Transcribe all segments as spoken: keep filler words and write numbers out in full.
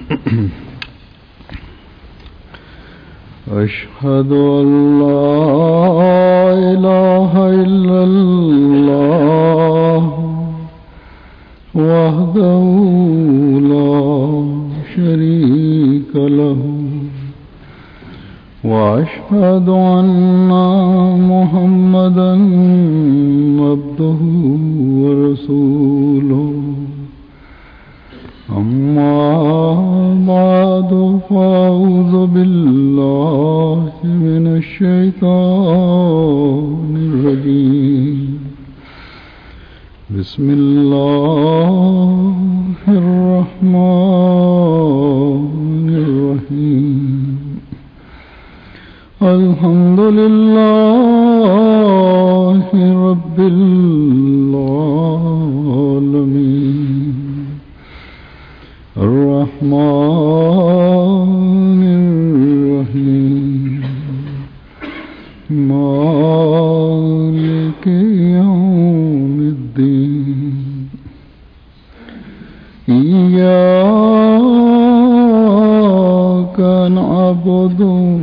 أشهد أن لا إله إلا الله وحده لا شريك له وأشهد أن محمدا عبده ورسوله أما بعد فأعوذ بالله من الشيطان الرجيم بسم الله الرحمن الرحيم الحمد لله رب العالمين الرحمن الرحيم مالك يوم الدين إياك نعبد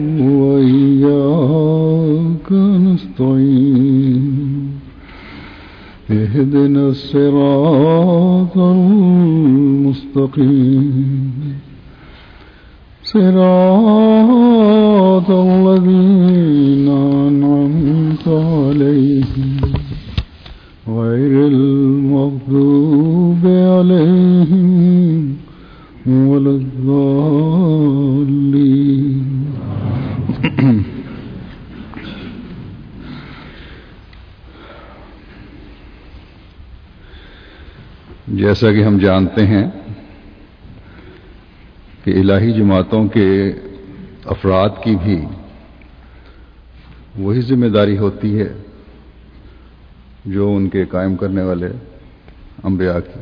وإياك نستعين اهدنا الصراط المستقيم صراط الذين أنعمت عليهم غير المغضوب عليهم ولا الضالين. جیسا کہ ہم جانتے ہیں کہ الہی جماعتوں کے افراد کی بھی وہی ذمہ داری ہوتی ہے جو ان کے قائم کرنے والے انبیاء کی،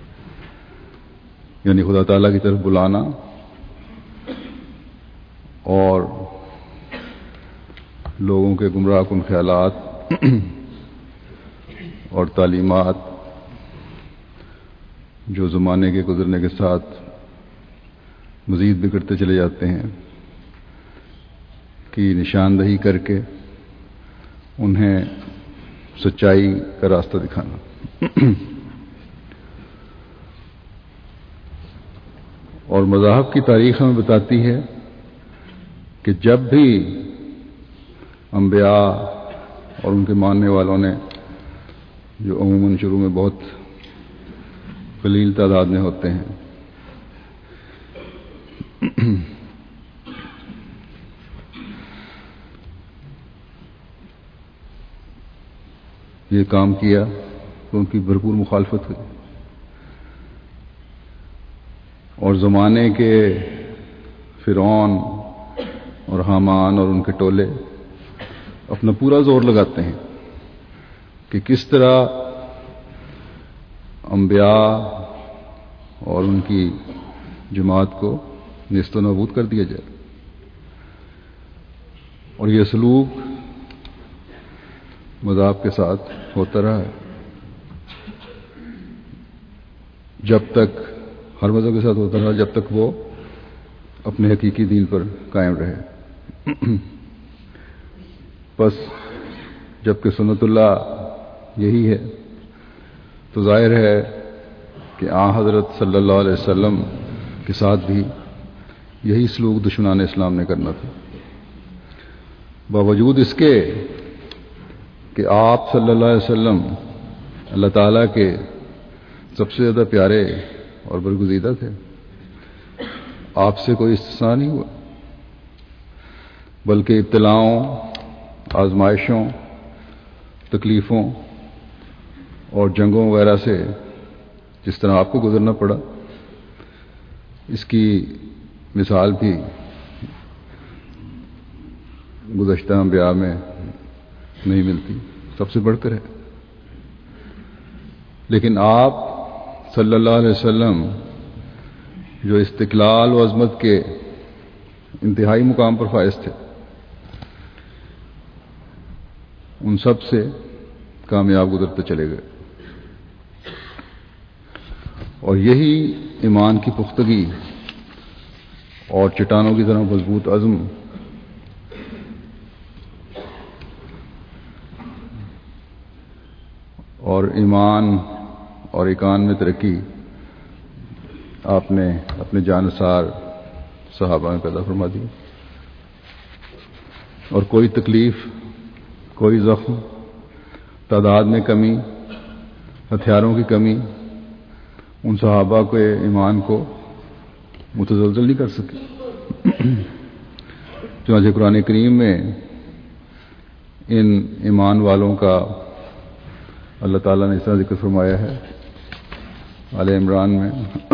یعنی خدا تعالیٰ کی طرف بلانا اور لوگوں کے گمراہ کن خیالات اور تعلیمات جو زمانے کے گزرنے کے ساتھ مزید بگڑتے چلے جاتے ہیں کی نشاندہی کر کے انہیں سچائی کا راستہ دکھانا. اور مذاہب کی تاریخ ہمیں بتاتی ہے کہ جب بھی انبیاء اور ان کے ماننے والوں نے، جو عموماً شروع میں بہت قلیل تعداد میں ہوتے ہیں، یہ کام کیا تو ان کی بھرپور مخالفت ہوئی، اور زمانے کے فرعون اور حامان اور ان کے ٹولے اپنا پورا زور لگاتے ہیں کہ کس طرح انبیاء اور ان کی جماعت کو نیست و نابود کر دیا جائے. اور یہ سلوک مذہب کے ساتھ ہوتا رہا ہے جب تک، ہر مذہب کے ساتھ ہوتا رہا جب تک وہ اپنے حقیقی دین پر قائم رہے. بس جب کہ سنت اللہ یہی ہے تو ظاہر ہے کہ آن حضرت صلی اللہ علیہ وسلم کے ساتھ بھی یہی سلوک دشمنان اسلام نے کرنا تھا، باوجود اس کے کہ آپ صلی اللہ علیہ وسلم اللہ تعالیٰ کے سب سے زیادہ پیارے اور برگزیدہ تھے. آپ سے کوئی استثناء نہیں ہوا، بلکہ ابتلاؤں، آزمائشوں، تکلیفوں اور جنگوں وغیرہ سے جس طرح آپ کو گزرنا پڑا، اس کی مثال بھی گزشتہ انبیاء میں نہیں ملتی، سب سے بڑھ کر ہے. لیکن آپ صلی اللہ علیہ وسلم جو استقلال و عظمت کے انتہائی مقام پر فائز تھے، ان سب سے کامیاب گزرتے چلے گئے. اور یہی ایمان کی پختگی اور چٹانوں کی طرح مضبوط عزم اور ایمان اور ایقان میں ترقی آپ نے اپنے جانثار صحابہ میں پیدا فرما دی، اور کوئی تکلیف، کوئی زخم، تعداد میں کمی، ہتھیاروں کی کمی ان صحابہ کے ایمان کو متزلزل نہیں کر سکی۔ چنانچہ قرآن کریم میں ان ایمان والوں کا اللہ تعالیٰ نے اس طرح ذکر فرمایا ہے آل عمران میں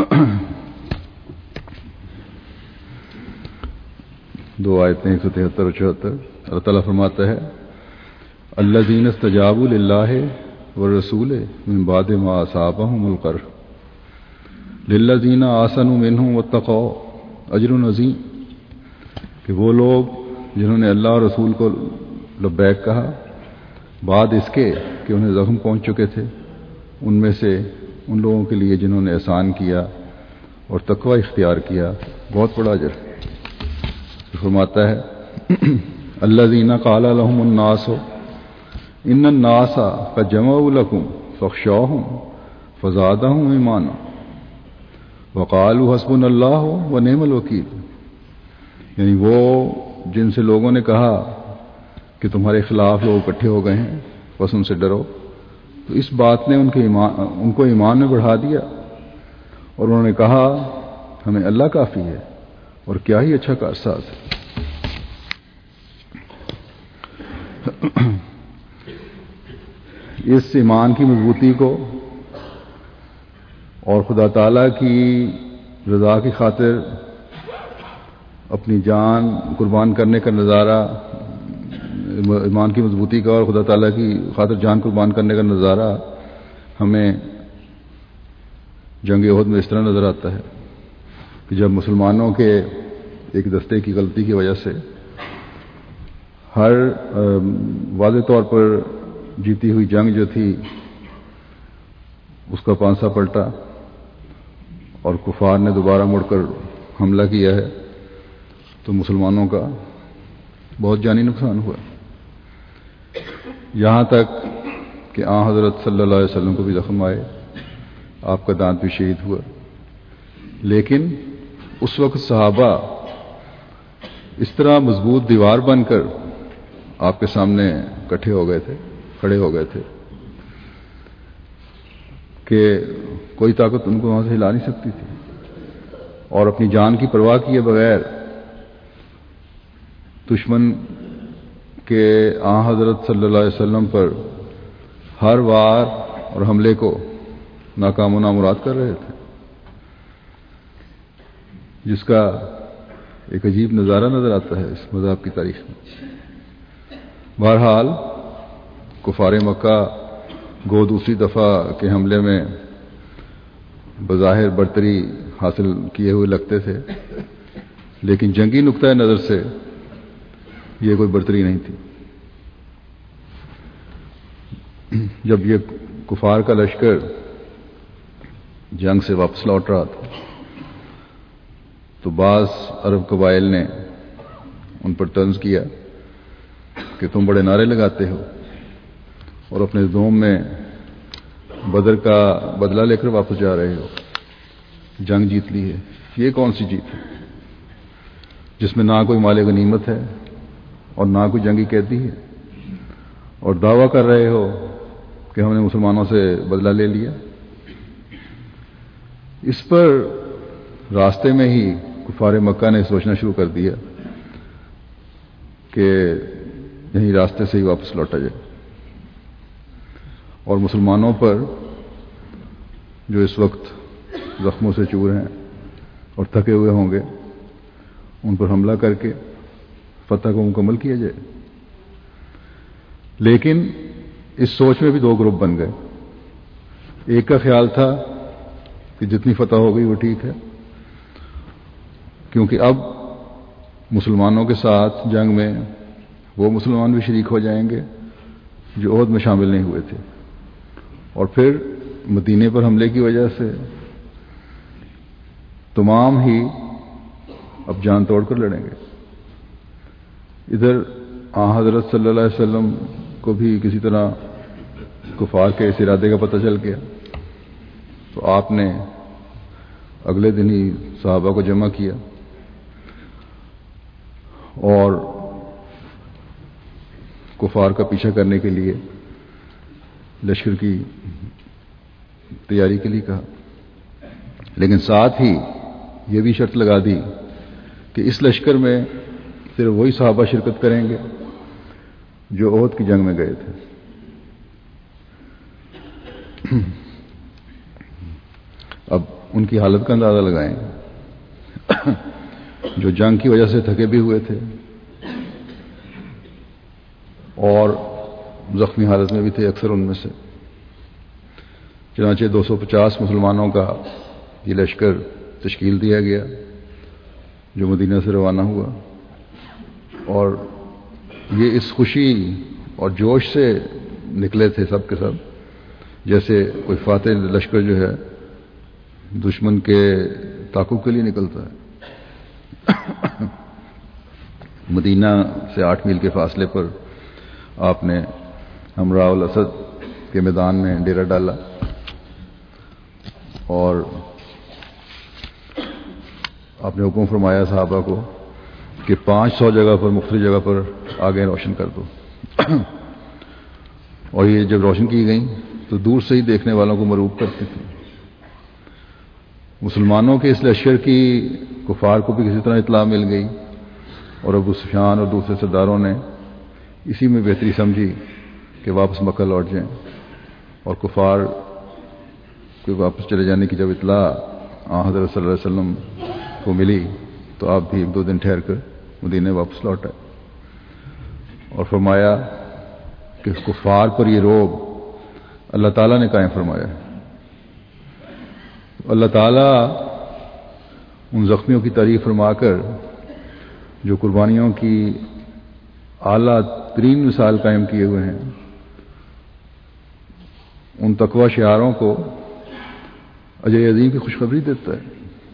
دو آیتیں ایک سو تہتر اور چوہتر۔ اللہ تعالیٰ فرماتا ہے الذین استجابوا للہ والرسول من بعد ما اصابهم القرح للذین آحسنوا منہم واتقوا اجر عظیم، کہ وہ لوگ جنہوں نے اللہ اور رسول کو لبیک کہا بعد اس کے کہ انہیں زخم پہنچ چکے تھے، ان میں سے ان لوگوں کے لیے جنہوں نے احسان کیا اور تقوی اختیار کیا بہت بڑا اجر۔ فرماتا ہے الذین قال لهم الناس ان الناس قد جمعوا لكم فاخشوهم فزادهم ایمانا وقالوا حسبنا اللہ ونعم الوکیل، یعنی وہ جن سے لوگوں نے کہا کہ تمہارے خلاف لوگ اکٹھے ہو گئے ہیں بس ان سے ڈرو، تو اس بات نے ان کے ایمان ان کو ایمان میں بڑھا دیا، اور انہوں نے کہا ہمیں اللہ کافی ہے اور کیا ہی اچھا کارساز ہے۔ اس ایمان کی مضبوطی کو اور خدا تعالیٰ کی رضا کی خاطر اپنی جان قربان کرنے کا نظارہ، ایمان کی مضبوطی کا اور خدا تعالیٰ کی خاطر جان قربان کرنے کا نظارہ ہمیں جنگ احد میں اس طرح نظر آتا ہے کہ جب مسلمانوں کے ایک دستے کی غلطی کی وجہ سے ہر واضح طور پر جیتی ہوئی جنگ جو تھی اس کا پانسا پلٹا اور کفار نے دوبارہ مڑ کر حملہ کیا ہے، تو مسلمانوں کا بہت جانی نقصان ہوا، یہاں تک کہ آن حضرت صلی اللہ علیہ وسلم کو بھی زخم آئے، آپ کا دانت بھی شہید ہوا۔ لیکن اس وقت صحابہ اس طرح مضبوط دیوار بن کر آپ کے سامنے اکٹھے ہو گئے تھے، کھڑے ہو گئے تھے کہ کوئی طاقت ان کو وہاں سے ہلا نہیں سکتی تھی، اور اپنی جان کی پرواہ کیے بغیر دشمن کے آن حضرت صلی اللہ علیہ وسلم پر ہر وار اور حملے کو ناکام و نامراد کر رہے تھے، جس کا ایک عجیب نظارہ نظر آتا ہے اس مذہب کی تاریخ میں۔ بہرحال کفار مکہ گو دوسری دفعہ کے حملے میں بظاہر برتری حاصل کیے ہوئے لگتے تھے، لیکن جنگی نقطۂ نظر سے یہ کوئی برتری نہیں تھی۔ جب یہ کفار کا لشکر جنگ سے واپس لوٹ رہا تھا تو بعض عرب قبائل نے ان پر طنز کیا کہ تم بڑے نعرے لگاتے ہو اور اپنے زوم میں بدر کا بدلہ لے کر واپس جا رہے ہو، جنگ جیت لی ہے، یہ کون سی جیت ہے جس میں نہ کوئی مال غنیمت ہے اور نہ کوئی جنگی قیدی ہے، اور دعویٰ کر رہے ہو کہ ہم نے مسلمانوں سے بدلہ لے لیا۔ اس پر راستے میں ہی کفار مکہ نے سوچنا شروع کر دیا کہ یہیں راستے سے ہی واپس لوٹا جائے، اور مسلمانوں پر جو اس وقت زخموں سے چور ہیں اور تھکے ہوئے ہوں گے ان پر حملہ کر کے فتح کو مکمل کیا جائے۔ لیکن اس سوچ میں بھی دو گروپ بن گئے، ایک کا خیال تھا کہ جتنی فتح ہو گئی وہ ٹھیک ہے، کیونکہ اب مسلمانوں کے ساتھ جنگ میں وہ مسلمان بھی شریک ہو جائیں گے جو عہد میں شامل نہیں ہوئے تھے، اور پھر مدینے پر حملے کی وجہ سے تمام ہی اب جان توڑ کر لڑیں گے۔ ادھر آن حضرت صلی اللہ علیہ وسلم کو بھی کسی طرح کفار کے اس ارادے کا پتہ چل گیا، تو آپ نے اگلے دن ہی صحابہ کو جمع کیا اور کفار کا پیچھا کرنے کے لیے لشکر کی تیاری کے لیے کہا، لیکن ساتھ ہی یہ بھی شرط لگا دی کہ اس لشکر میں صرف وہی صحابہ شرکت کریں گے جو احد کی جنگ میں گئے تھے۔ اب ان کی حالت کا اندازہ لگائیں، جو جنگ کی وجہ سے تھکے بھی ہوئے تھے اور زخمی حالت میں بھی تھے اکثر ان میں سے۔ چنانچہ دو سو پچاس مسلمانوں کا یہ لشکر تشکیل دیا گیا جو مدینہ سے روانہ ہوا، اور یہ اس خوشی اور جوش سے نکلے تھے سب کے سب جیسے کوئی فاتح لشکر جو ہے دشمن کے تعاقب کے لیے نکلتا ہے۔ مدینہ سے آٹھ میل کے فاصلے پر آپ نے ہمراہ الاسد کے میدان میں ڈیرا ڈالا اور آپ نے حکم فرمایا صحابہ کو کہ پانچ سو جگہ پر مختلف جگہ پر آگے روشن کر دو، اور یہ جب روشن کی گئیں تو دور سے ہی دیکھنے والوں کو مرعوب کرتی تھی۔ مسلمانوں کے اس لشکر کی کفار کو بھی کسی طرح اطلاع مل گئی، اور ابو سفیان اور دوسرے سرداروں نے اسی میں بہتری سمجھی کہ واپس مکہ لوٹ جائیں، اور کفار کے واپس چلے جانے کی جب اطلاع آن حضرت صلی اللہ علیہ وسلم کو ملی تو آپ بھی ایک دو دن ٹھہر کر مدینے واپس لوٹ آئے، اور فرمایا کہ کفار پر یہ روب اللہ تعالیٰ نے قائم فرمایا ہے۔ اللہ تعالیٰ ان زخمیوں کی تعریف فرما کر جو قربانیوں کی اعلیٰ ترین مثال قائم کیے ہوئے ہیں، ان تقوی شعاروں کو اجر عظیم کی خوشخبری دیتا ہے۔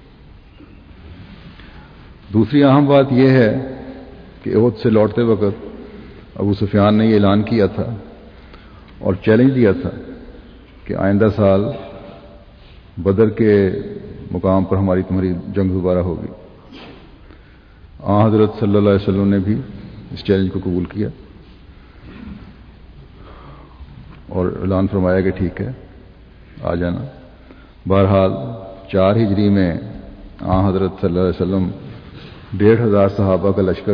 دوسری اہم بات یہ ہے کہ احد سے لوٹتے وقت ابو سفیان نے یہ اعلان کیا تھا اور چیلنج دیا تھا کہ آئندہ سال بدر کے مقام پر ہماری تمہاری جنگ دوبارہ ہوگی۔ آن حضرت صلی اللہ علیہ وسلم نے بھی اس چیلنج کو قبول کیا اور اعلان فرمایا کہ ٹھیک ہے آ جانا۔ بہرحال چار ہجری میں آن حضرت صلی اللہ علیہ وسلم ڈیڑھ ہزار صحابہ کا لشکر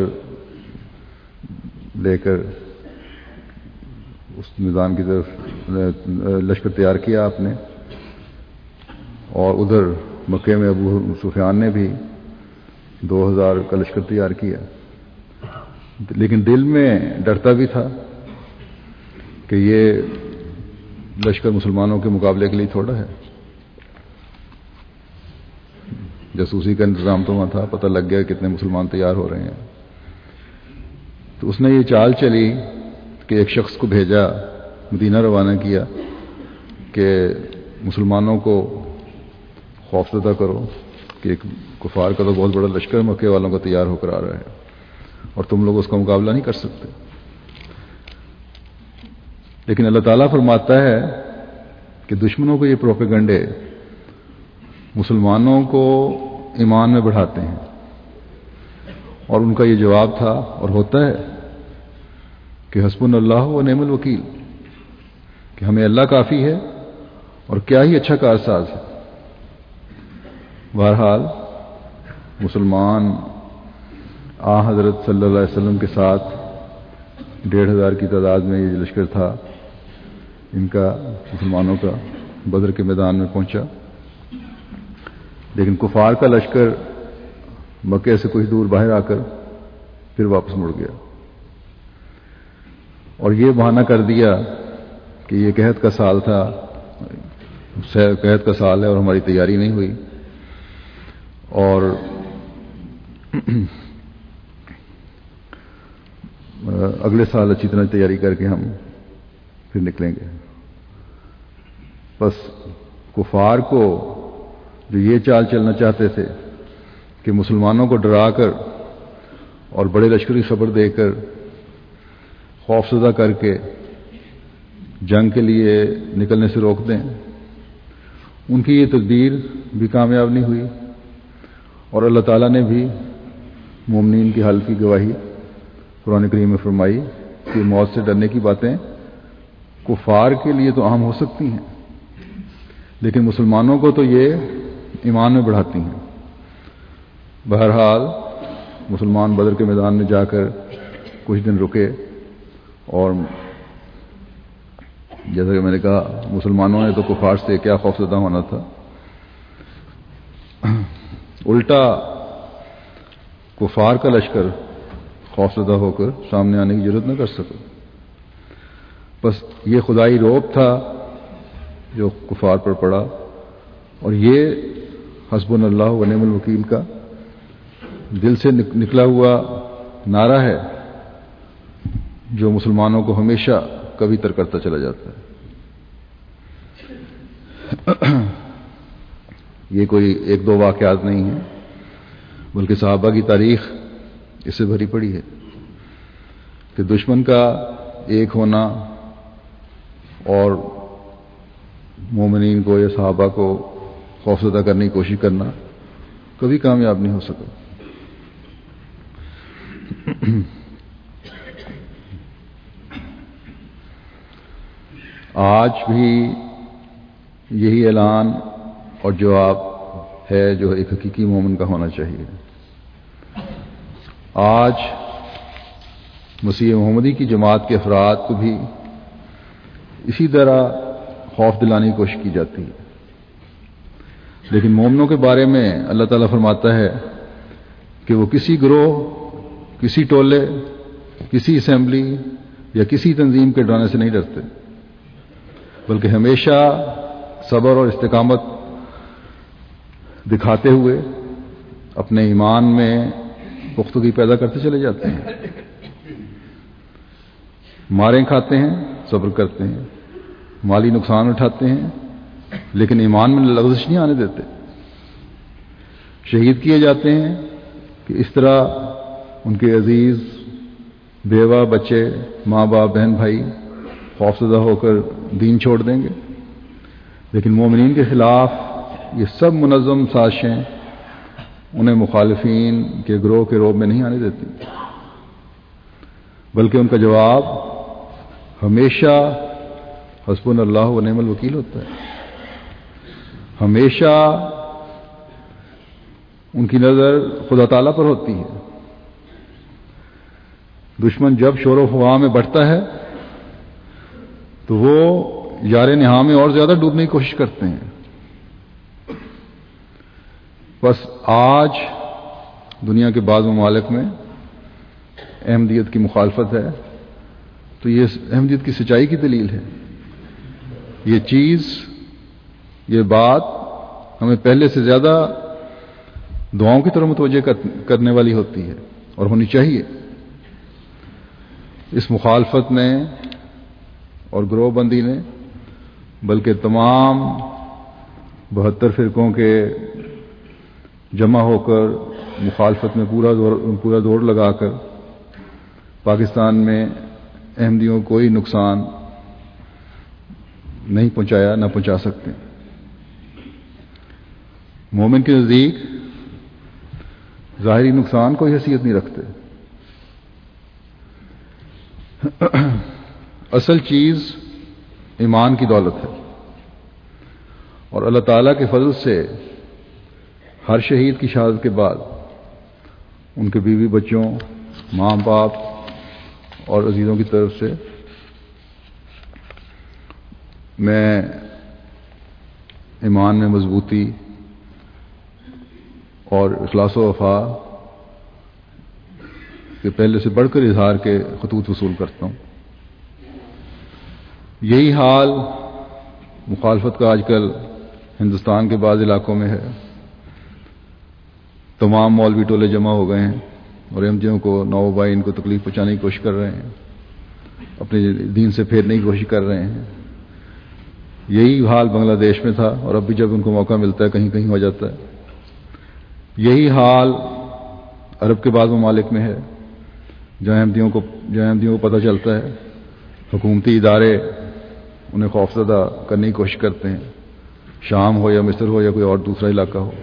لے کر اس میدان کی طرف لشکر تیار کیا آپ نے، اور ادھر مکے میں ابو سفیان نے بھی دو ہزار کا لشکر تیار کیا، لیکن دل میں ڈرتا بھی تھا کہ یہ لشکر مسلمانوں کے مقابلے کے لیے تھوڑا ہے۔ جاسوسی کا انتظام تو وہاں تھا، پتہ لگ گیا کتنے مسلمان تیار ہو رہے ہیں، تو اس نے یہ چال چلی کہ ایک شخص کو بھیجا، مدینہ روانہ کیا کہ مسلمانوں کو خوف زدہ کرو کہ ایک کفار کا تو بہت بڑا لشکر مکے والوں کا تیار ہو کر آ رہا ہے اور تم لوگ اس کا مقابلہ نہیں کر سکتے۔ لیکن اللہ تعالیٰ فرماتا ہے کہ دشمنوں کو یہ پروپیگنڈے مسلمانوں کو ایمان میں بڑھاتے ہیں، اور ان کا یہ جواب تھا اور ہوتا ہے کہ حسبنا اللہ و نعم الوکیل، کہ ہمیں اللہ کافی ہے اور کیا ہی اچھا کارساز ہے۔ بہرحال مسلمان آن حضرت صلی اللہ علیہ وسلم کے ساتھ ڈیڑھ ہزار کی تعداد میں یہ لشکر تھا ان کا، مسلمانوں کا، بدر کے میدان میں پہنچا، لیکن کفار کا لشکر مکے سے کچھ دور باہر آ کر پھر واپس مڑ گیا، اور یہ بہانہ کر دیا کہ یہ قحط کا سال تھا، قحط کا سال ہے اور ہماری تیاری نہیں ہوئی، اور اگلے سال اچھی طرح تیاری کر کے ہم پھر نکلیں گے۔ بس کفار کو جو یہ چال چلنا چاہتے تھے کہ مسلمانوں کو ڈرا کر اور بڑے لشکری خبر دے کر خوف زدہ کر کے جنگ کے لیے نکلنے سے روک دیں، ان کی یہ تدبیر بھی کامیاب نہیں ہوئی، اور اللہ تعالیٰ نے بھی مومنین کی حال کی گواہی قرآن کریم میں فرمائی کہ موت سے ڈرنے کی باتیں کفار کے لیے تو عام ہو سکتی ہیں، لیکن مسلمانوں کو تو یہ ایمان میں بڑھاتی ہیں۔ بہرحال مسلمان بدر کے میدان میں جا کر کچھ دن رکے، اور جیسا کہ میں نے کہا مسلمانوں نے تو کفار سے کیا خوف زدہ ہونا تھا، الٹا کفار کا لشکر خوف زدہ ہو کر سامنے آنے کی ضرورت نہ کر سکا۔ بس یہ خدائی روب تھا جو کفار پر پڑا، اور یہ حسبنا اللہ و نعم الوکیل کا دل سے نکلا ہوا نعرہ ہے جو مسلمانوں کو ہمیشہ کبھی تر کرتا چلا جاتا ہے۔ یہ کوئی ایک دو واقعات نہیں ہیں، بلکہ صحابہ کی تاریخ اس سے بھری پڑی ہے کہ دشمن کا ایک ہونا اور مومنین کو یا صحابہ کو خوفزدہ کرنے کی کوشش کرنا کبھی کامیاب نہیں ہو سکا۔ آج بھی یہی اعلان اور جواب ہے جو ایک حقیقی مومن کا ہونا چاہیے۔ آج مسیح محمدی کی جماعت کے افراد کو بھی اسی طرح خوف دلانے کی کوشش کی جاتی ہے، لیکن مومنوں کے بارے میں اللہ تعالیٰ فرماتا ہے کہ وہ کسی گروہ، کسی ٹولے، کسی اسمبلی یا کسی تنظیم کے ڈرانے سے نہیں ڈرتے، بلکہ ہمیشہ صبر اور استقامت دکھاتے ہوئے اپنے ایمان میں پختگی پیدا کرتے چلے جاتے ہیں، ماریں کھاتے ہیں، صبر کرتے ہیں، مالی نقصان اٹھاتے ہیں، لیکن ایمان میں لغزش نہیں آنے دیتے، شہید کیے جاتے ہیں کہ اس طرح ان کے عزیز، بیوہ، بچے، ماں باپ، بہن بھائی خوفزدہ ہو کر دین چھوڑ دیں گے، لیکن مومنین کے خلاف یہ سب منظم سازشیں انہیں مخالفین کے گروہ کے روب میں نہیں آنے دیتی، بلکہ ان کا جواب ہمیشہ حسبنا اللہ و نعم الوکیل ہوتا ہے۔ ہمیشہ ان کی نظر خدا تعالیٰ پر ہوتی ہے۔ دشمن جب شور و فغاں میں بڑھتا ہے تو وہ یار نہا میں اور زیادہ ڈوبنے کی کوشش کرتے ہیں۔ بس آج دنیا کے بعض ممالک میں احمدیت کی مخالفت ہے، تو یہ احمدیت کی سچائی کی دلیل ہے۔ یہ چیز، یہ بات ہمیں پہلے سے زیادہ دعاؤں کی طرف متوجہ کرنے والی ہوتی ہے اور ہونی چاہیے۔ اس مخالفت نے اور گروہ بندی نے بلکہ تمام بہتر فرقوں کے جمع ہو کر مخالفت میں پورا دور پورا دور لگا کر پاکستان میں احمدیوں کو کوئی نقصان نہیں پہنچایا، نہ پہنچا سکتے۔ مومن کے نزدیک ظاہری نقصان کوئی حیثیت نہیں رکھتے، اصل چیز ایمان کی دولت ہے، اور اللہ تعالیٰ کے فضل سے ہر شہید کی شہادت کے بعد ان کے بیوی بچوں، ماں باپ اور عزیزوں کی طرف سے میں ایمان میں مضبوطی اور اخلاص و وفا کے پہلے سے بڑھ کر اظہار کے خطوط وصول کرتا ہوں۔ یہی حال مخالفت کا آج کل ہندوستان کے بعض علاقوں میں ہے۔ تمام مولوی ٹولے جمع ہو گئے ہیں اور احمدیوں کو نوبائی ان کو تکلیف پہنچانے کی کوشش کر رہے ہیں، اپنے دین سے پھیرنے کی کوشش کر رہے ہیں۔ یہی حال بنگلہ دیش میں تھا، اور اب بھی جب ان کو موقع ملتا ہے کہیں کہیں ہو جاتا ہے۔ یہی حال عرب کے بعض ممالک میں ہے جہاں احمدیوں کو جہاں احمدیوں کو پتہ چلتا ہے، حکومتی ادارے انہیں خوفزدہ کرنے کی کوشش کرتے ہیں، شام ہو یا مصر ہو یا کوئی اور دوسرا علاقہ ہو۔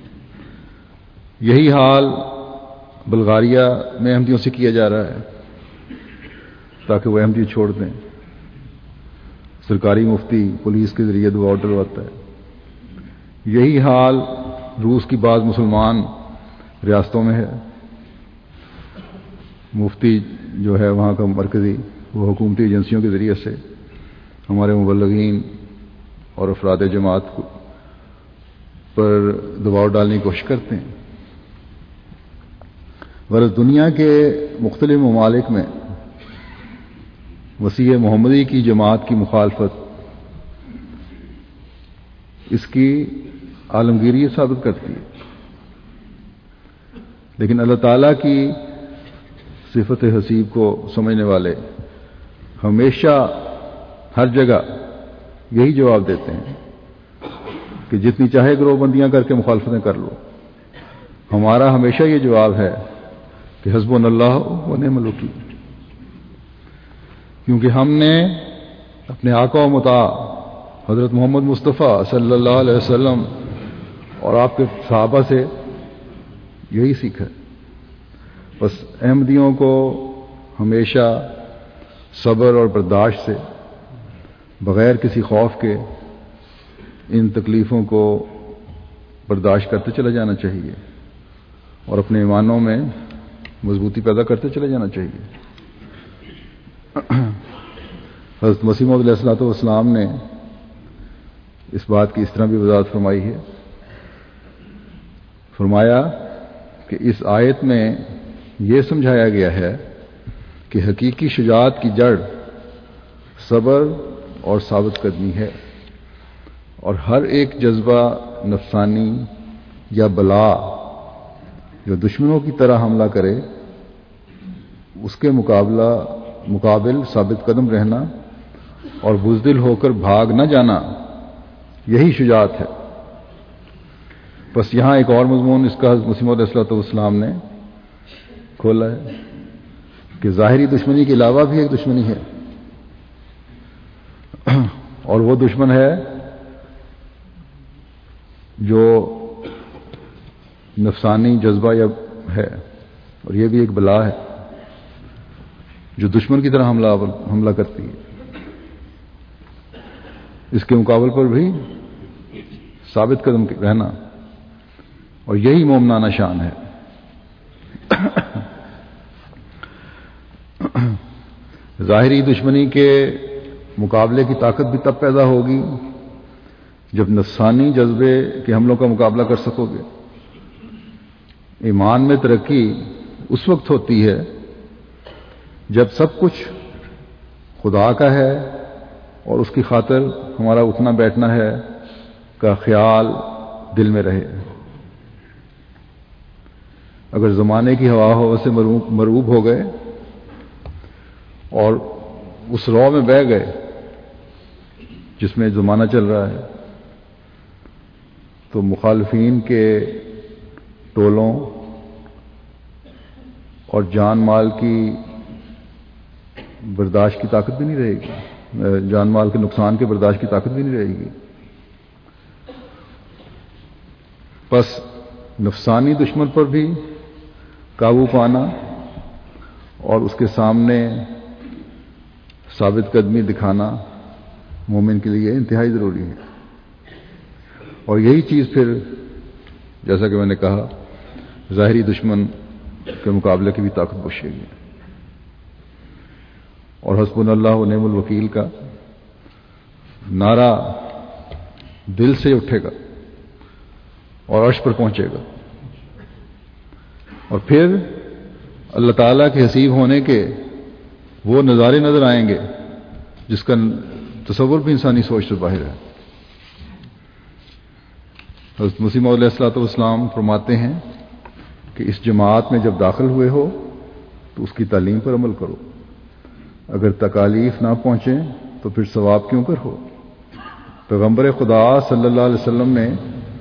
یہی حال بلغاریہ میں احمدیوں سے کیا جا رہا ہے تاکہ وہ احمدی چھوڑ دیں۔ سرکاری مفتی پولیس کے ذریعے دباؤ ڈلواتا ہے۔ یہی حال روس کی بعض مسلمان ریاستوں میں ہے۔ مفتی جو ہے وہاں کا مرکزی، وہ حکومتی ایجنسیوں کے ذریعے سے ہمارے مبلغین اور افراد جماعت کو پر دباؤ ڈالنے کی کوشش کرتے ہیں۔ غرض دنیا کے مختلف ممالک میں مسیح محمدی کی جماعت کی مخالفت اس کی عالمگیری ثابت کرتی ہے، لیکن اللہ تعالیٰ کی صفت حسیب کو سمجھنے والے ہمیشہ ہر جگہ یہی جواب دیتے ہیں کہ جتنی چاہے گروہ بندیاں کر کے مخالفتیں کر لو، ہمارا ہمیشہ یہ جواب ہے کہ حسبنا اللہ و نعم الوکیل، کیونکہ ہم نے اپنے آقا و مطاع حضرت محمد مصطفیٰ صلی اللہ علیہ وسلم اور آپ کے صحابہ سے یہی سیکھا۔ بس احمدیوں کو ہمیشہ صبر اور برداشت سے، بغیر کسی خوف کے ان تکلیفوں کو برداشت کرتے چلا جانا چاہیے اور اپنے ایمانوں میں مضبوطی پیدا کرتے چلے جانا چاہیے۔ حضرت مسیح موعود علیہ الصلوۃ والسلام نے اس بات کی اس طرح بھی وضاحت فرمائی ہے، فرمایا کہ اس آیت میں یہ سمجھایا گیا ہے کہ حقیقی شجاعت کی جڑ صبر اور ثابت قدمی ہے، اور ہر ایک جذبہ نفسانی یا بلا جو دشمنوں کی طرح حملہ کرے اس کے مقابلہ مقابل ثابت قدم رہنا اور بزدل ہو کر بھاگ نہ جانا، یہی شجاعت ہے۔ بس یہاں ایک اور مضمون اس کا حضرت مسیح موعود علیہ الصلوۃ والسلام نے کھولا ہے کہ ظاہری دشمنی کے علاوہ بھی ایک دشمنی ہے، اور وہ دشمن ہے جو نفسانی جذبہ یا ہے، اور یہ بھی ایک بلا ہے جو دشمن کی طرح حملہ حملہ کرتی ہے۔ اس کے مقابل پر بھی ثابت قدم رہنا، اور یہی مومنانہ شان ہے۔ ظاہری دشمنی کے مقابلے کی طاقت بھی تب پیدا ہوگی جب نفسانی جذبے کے حملوں کا مقابلہ کر سکو گے۔ ایمان میں ترقی اس وقت ہوتی ہے جب سب کچھ خدا کا ہے اور اس کی خاطر ہمارا اٹھنا بیٹھنا ہے کا خیال دل میں رہے۔ اگر زمانے کی ہوا ہوا سے مروب ہو گئے اور اس رو میں بہہ گئے جس میں زمانہ چل رہا ہے، تو مخالفین کے ٹولوں اور جان مال کی برداشت کی طاقت بھی نہیں رہے گی، جان مال کے نقصان کے برداشت کی طاقت بھی نہیں رہے گی۔ بس نفسانی دشمن پر بھی قابو پانا اور اس کے سامنے ثابت قدمی دکھانا مومن کے لیے انتہائی ضروری ہے، اور یہی چیز پھر جیسا کہ میں نے کہا ظاہری دشمن کے مقابلے کی بھی طاقت بخشے گی، اور حسبنا اللہ و نعم الوکیل کا نعرہ دل سے اٹھے گا اور عرش پر پہنچے گا، اور پھر اللہ تعالیٰ کے حسیب ہونے کے وہ نظارے نظر آئیں گے جس کا تصور بھی انسانی سوچ سے باہر ہے۔ حضرت مسیح موعود علیہ الصلوۃ والسلام فرماتے ہیں کہ اس جماعت میں جب داخل ہوئے ہو تو اس کی تعلیم پر عمل کرو، اگر تکالیف نہ پہنچیں تو پھر ثواب کیوں کر ہو۔ پیغمبر خدا صلی اللہ علیہ وسلم نے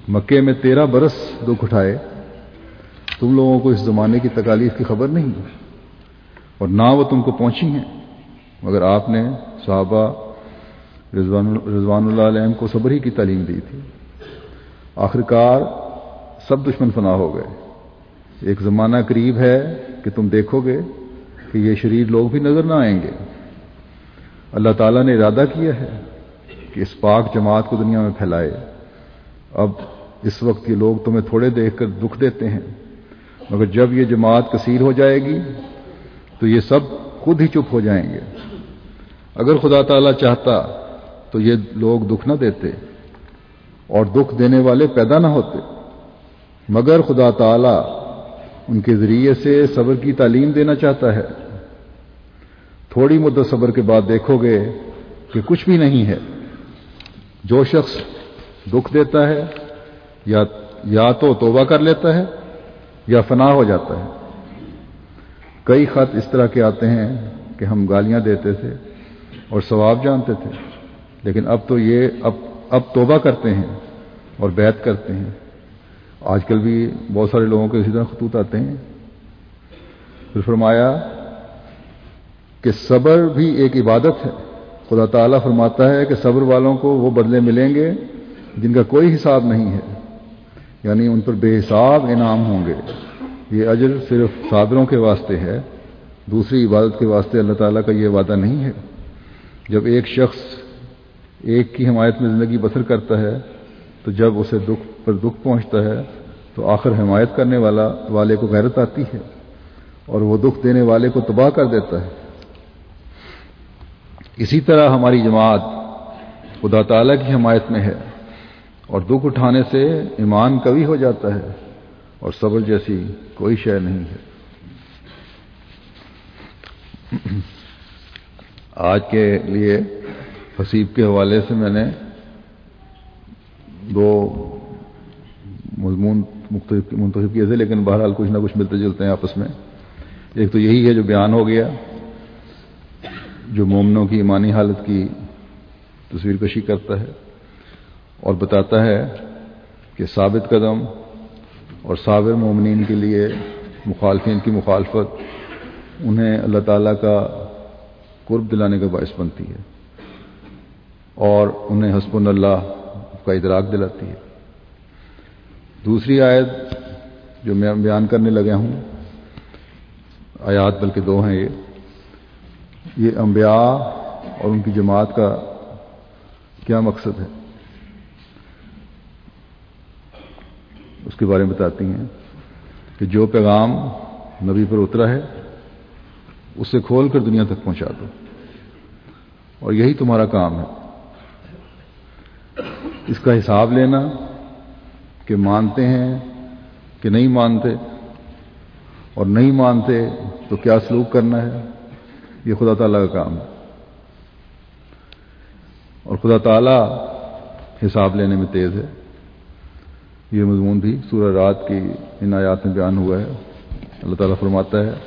مکے میں تیرہ برس دکھ اٹھائے، تم لوگوں کو اس زمانے کی تکالیف کی خبر نہیں اور نہ وہ تم کو پہنچی ہیں، مگر آپ نے صحابہ رضوان رضوان اللہ علیہم کو صبر ہی کی تعلیم دی تھی۔ آخرکار سب دشمن فنا ہو گئے۔ ایک زمانہ قریب ہے کہ تم دیکھو گے کہ یہ شریر لوگ بھی نظر نہ آئیں گے۔ اللہ تعالیٰ نے ارادہ کیا ہے کہ اس پاک جماعت کو دنیا میں پھیلائے۔ اب اس وقت یہ لوگ تمہیں تھوڑے دیکھ کر دکھ دیتے ہیں، مگر جب یہ جماعت کثیر ہو جائے گی تو یہ سب خود ہی چپ ہو جائیں گے۔ اگر خدا تعالیٰ چاہتا تو یہ لوگ دکھ نہ دیتے اور دکھ دینے والے پیدا نہ ہوتے، مگر خدا تعالیٰ ان کے ذریعے سے صبر کی تعلیم دینا چاہتا ہے۔ تھوڑی مدت صبر کے بعد دیکھو گے کہ کچھ بھی نہیں ہے۔ جو شخص دکھ دیتا ہے یا یا تو توبہ کر لیتا ہے یا فنا ہو جاتا ہے۔ کئی خط اس طرح کے آتے ہیں کہ ہم گالیاں دیتے تھے اور ثواب جانتے تھے، لیکن اب تو یہ اب اب توبہ کرتے ہیں اور بیعت کرتے ہیں۔ آج کل بھی بہت سارے لوگوں کے اسی طرح خطوط آتے ہیں۔ پھر فرمایا کہ صبر بھی ایک عبادت ہے۔ خدا تعالیٰ فرماتا ہے کہ صبر والوں کو وہ بدلے ملیں گے جن کا کوئی حساب نہیں ہے، یعنی ان پر بے حساب انعام ہوں گے۔ یہ اجر صرف صابروں کے واسطے ہے، دوسری عبادت کے واسطے اللہ تعالیٰ کا یہ وعدہ نہیں ہے۔ جب ایک شخص ایک کی حمایت میں زندگی بسر کرتا ہے تو جب اسے دکھ پر دکھ پہنچتا ہے تو آخر حمایت کرنے والا والے کو غیرت آتی ہے اور وہ دکھ دینے والے کو تباہ کر دیتا ہے۔ اسی طرح ہماری جماعت خدا تعالیٰ کی حمایت میں ہے اور دکھ اٹھانے سے ایمان قوی ہو جاتا ہے اور صبر جیسی کوئی شے نہیں ہے۔ آج کے لیے حسیب کے حوالے سے میں نے دو مضمون منتخب کیے تھے، لیکن بہرحال کچھ نہ کچھ ملتے جلتے ہیں آپس میں۔ ایک تو یہی ہے جو بیان ہو گیا، جو مومنوں کی ایمانی حالت کی تصویر کشی کرتا ہے اور بتاتا ہے کہ ثابت قدم اور صابر مومنین کے لیے مخالفین کی مخالفت انہیں اللہ تعالیٰ کا قرب دلانے کا باعث بنتی ہے اور انہیں حسبنا اللہ کا ادراک دلاتی ہے۔ دوسری آیت جو میں بیان کرنے لگا ہوں، آیات بلکہ دو ہیں، یہ یہ انبیاء اور ان کی جماعت کا کیا مقصد ہے اس کے بارے میں بتاتی ہیں کہ جو پیغام نبی پر اترا ہے اسے کھول کر دنیا تک پہنچا دو، اور یہی تمہارا کام ہے۔ اس کا حساب لینا کہ مانتے ہیں کہ نہیں مانتے، اور نہیں مانتے تو کیا سلوک کرنا ہے، یہ خدا تعالیٰ کا کام ہے۔ اور خدا تعالیٰ حساب لینے میں تیز ہے۔ یہ مضمون بھی سورہ رات کی ان آیات میں بیان ہوا ہے۔ اللہ تعالیٰ فرماتا ہے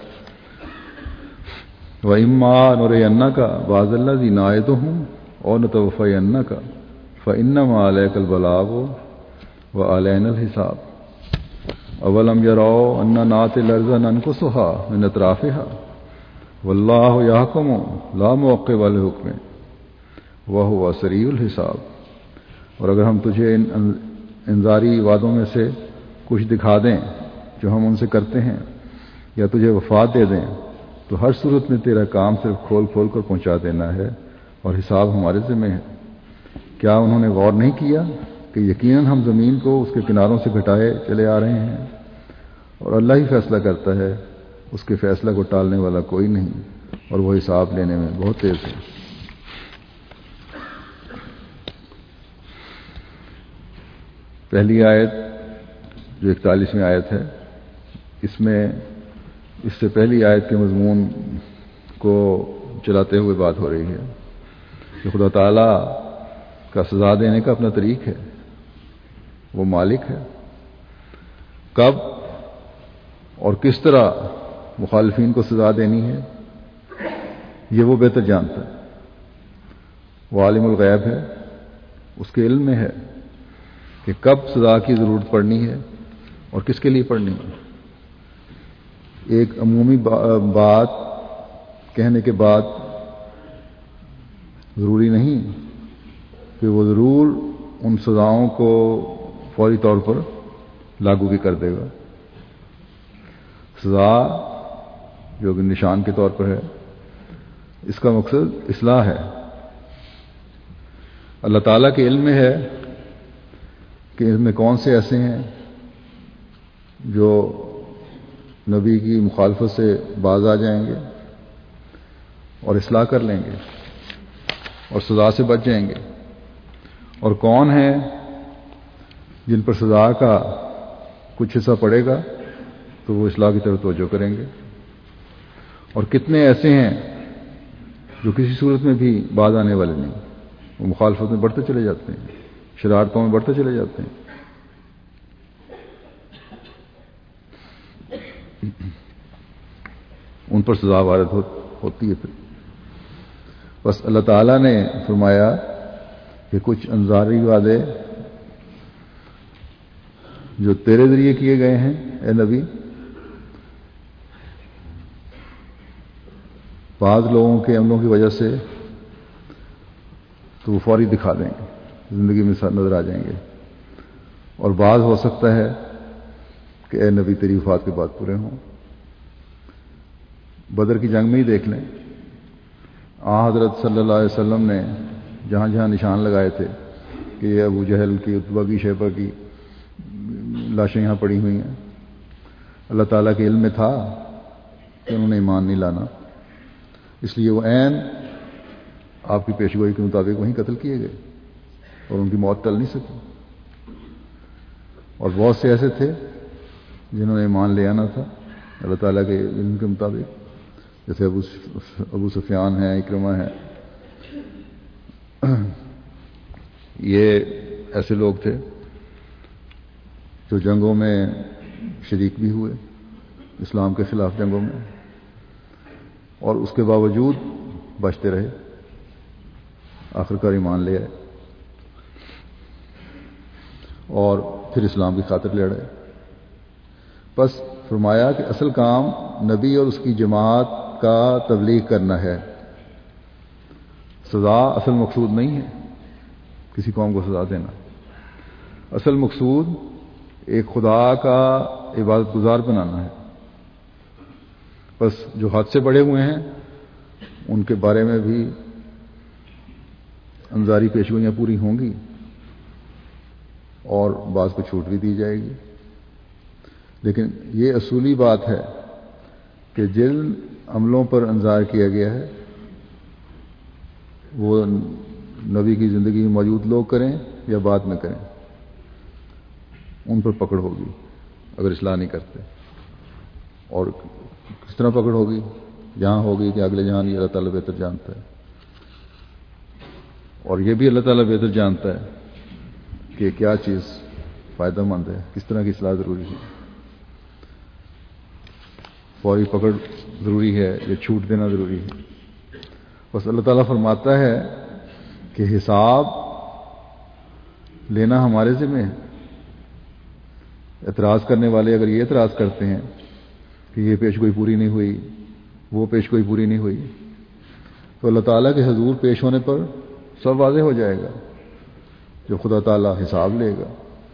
وَإِمَّا نُرِيَنَّكَ بَعْضَ الَّذِي نَعِدُهُمْ أَوْ نَتَوَفَّيَنَّكَ فَإِنَّمَا عَلَيْكَ الْبَلَاغُ وَعَلَيْنَا الْحِسَابُ أَوَلَمْ يَرَوْا أَنَّا نَأْتِي الْأَرْضَ نَنْقُصُهَا مِنْ أَطْرَافِهَا وَاللَّهُ يَحْكُمُ لَا مُعَقِّبَ لِحُكْمِهِ وَهُوَ سَرِيعُ الْحِسَابِ۔ اور اگر ہم تجھے ان انذاری وعدوں میں سے کچھ دکھا دیں جو ہم ان سے کرتے ہیں یا تجھے وفات دے دیں تو ہر صورت میں تیرا کام صرف کھول کھول کر پہنچا دینا ہے اور حساب ہمارے ذمہ ہے۔ کیا انہوں نے غور نہیں کیا کہ یقیناً ہم زمین کو اس کے کناروں سے گھٹائے چلے آ رہے ہیں اور اللہ ہی فیصلہ کرتا ہے، اس کے فیصلہ کو ٹالنے والا کوئی نہیں، اور وہ حساب لینے میں بہت تیز ہے۔ پہلی آیت جو اکتالیسویں آیت ہے، اس میں اس سے پہلی آیت کے مضمون کو چلاتے ہوئے بات ہو رہی ہے کہ خدا تعالیٰ کا سزا دینے کا اپنا طریق ہے، وہ مالک ہے۔ کب اور کس طرح مخالفین کو سزا دینی ہے یہ وہ بہتر جانتا ہے، وہ عالم الغیب ہے، اس کے علم میں ہے۔ کہ کب سزا کی ضرورت پڑنی ہے اور کس کے لیے پڑنی ہے۔ ایک عمومی بات کہنے کے بعد ضروری نہیں کہ وہ ضرور ان سزاؤں کو فوری طور پر لاگو بھی کر دے گا۔ سزا جو کہ نشان کے طور پر ہے، اس کا مقصد اصلاح ہے۔ اللہ تعالیٰ کے علم میں ہے کہ اس میں کون سے ایسے ہیں جو نبی کی مخالفت سے باز آ جائیں گے اور اصلاح کر لیں گے اور سزا سے بچ جائیں گے، اور کون ہیں جن پر سزا کا کچھ حصہ پڑے گا تو وہ اصلاح کی طرف توجہ کریں گے، اور کتنے ایسے ہیں جو کسی صورت میں بھی باز آنے والے نہیں، وہ مخالفت میں بڑھتے چلے جاتے ہیں، شرارتوں میں بڑھتے چلے جاتے ہیں۔ ان پر سزا وارد ہو, ہوتی ہے پھر بس اللہ تعالیٰ نے فرمایا کہ کچھ انذاری وعدے جو تیرے ذریعے کیے گئے ہیں اے نبی، بعض لوگوں کے عملوں کی وجہ سے تو وہ فوری دکھا دیں گے، زندگی میں نظر آ جائیں گے، اور بعض ہو سکتا ہے کہ اے نبی تیری وفات کے بعد پورے ہوں۔ بدر کی جنگ میں ہی دیکھ لیں، آن حضرت صلی اللہ علیہ وسلم نے جہاں جہاں نشان لگائے تھے کہ یہ ابو جہل کی، عتبہ کی، شیبہ کی لاشیں یہاں پڑی ہوئی ہیں، اللہ تعالیٰ کے علم میں تھا کہ انہوں نے ایمان نہیں لانا، اس لیے وہ عین آپ کی پیشگوئی کے مطابق وہیں قتل کیے گئے اور ان کی موت ٹل نہیں سکی۔ اور بہت سے ایسے تھے جنہوں نے ایمان لے آنا تھا اللہ تعالیٰ کے علم کے مطابق، جیسے ابو ابو سفیان ہیں، اکرمہ ہیں، یہ ایسے لوگ تھے جو جنگوں میں شریک بھی ہوئے، اسلام کے خلاف جنگوں میں، اور اس کے باوجود بچتے رہے، آخرکار ایمان لے آئے اور پھر اسلام کی خاطر لڑے۔ بس فرمایا کہ اصل کام نبی اور اس کی جماعت کا تبلیغ کرنا ہے، سزا اصل مقصود نہیں ہے کسی قوم کو سزا دینا، اصل مقصود ایک خدا کا عبادت گزار بنانا ہے۔ بس جو حد سے بڑھے ہوئے ہیں ان کے بارے میں بھی انذاری پیشگوئیاں پوری ہوں گی اور بعض کو چھوٹ بھی دی جائے گی، لیکن یہ اصولی بات ہے کہ جن عملوں پر انذار کیا گیا ہے وہ نبی کی زندگی میں موجود لوگ کریں یا بعد میں کریں، ان پر پکڑ ہوگی اگر اصلاح نہیں کرتے۔ اور کس طرح پکڑ ہوگی؟ جہاں ہوگی کہ اگلے جہان یہ اللہ تعالیٰ بہتر جانتا ہے، اور یہ بھی اللہ تعالیٰ بہتر جانتا ہے کہ کیا چیز فائدہ مند ہے، کس طرح کی اصلاح ضروری ہے، فوری پکڑ ضروری ہے یا چھوٹ دینا ضروری ہے۔ بس اللہ تعالیٰ فرماتا ہے کہ حساب لینا ہمارے ذمہ ہے۔ اعتراض کرنے والے اگر یہ اعتراض کرتے ہیں کہ یہ پیشگوئی پوری نہیں ہوئی، وہ پیشگوئی پوری نہیں ہوئی، تو اللہ تعالیٰ کے حضور پیش ہونے پر سب واضح ہو جائے گا، جو خدا تعالیٰ حساب لے گا۔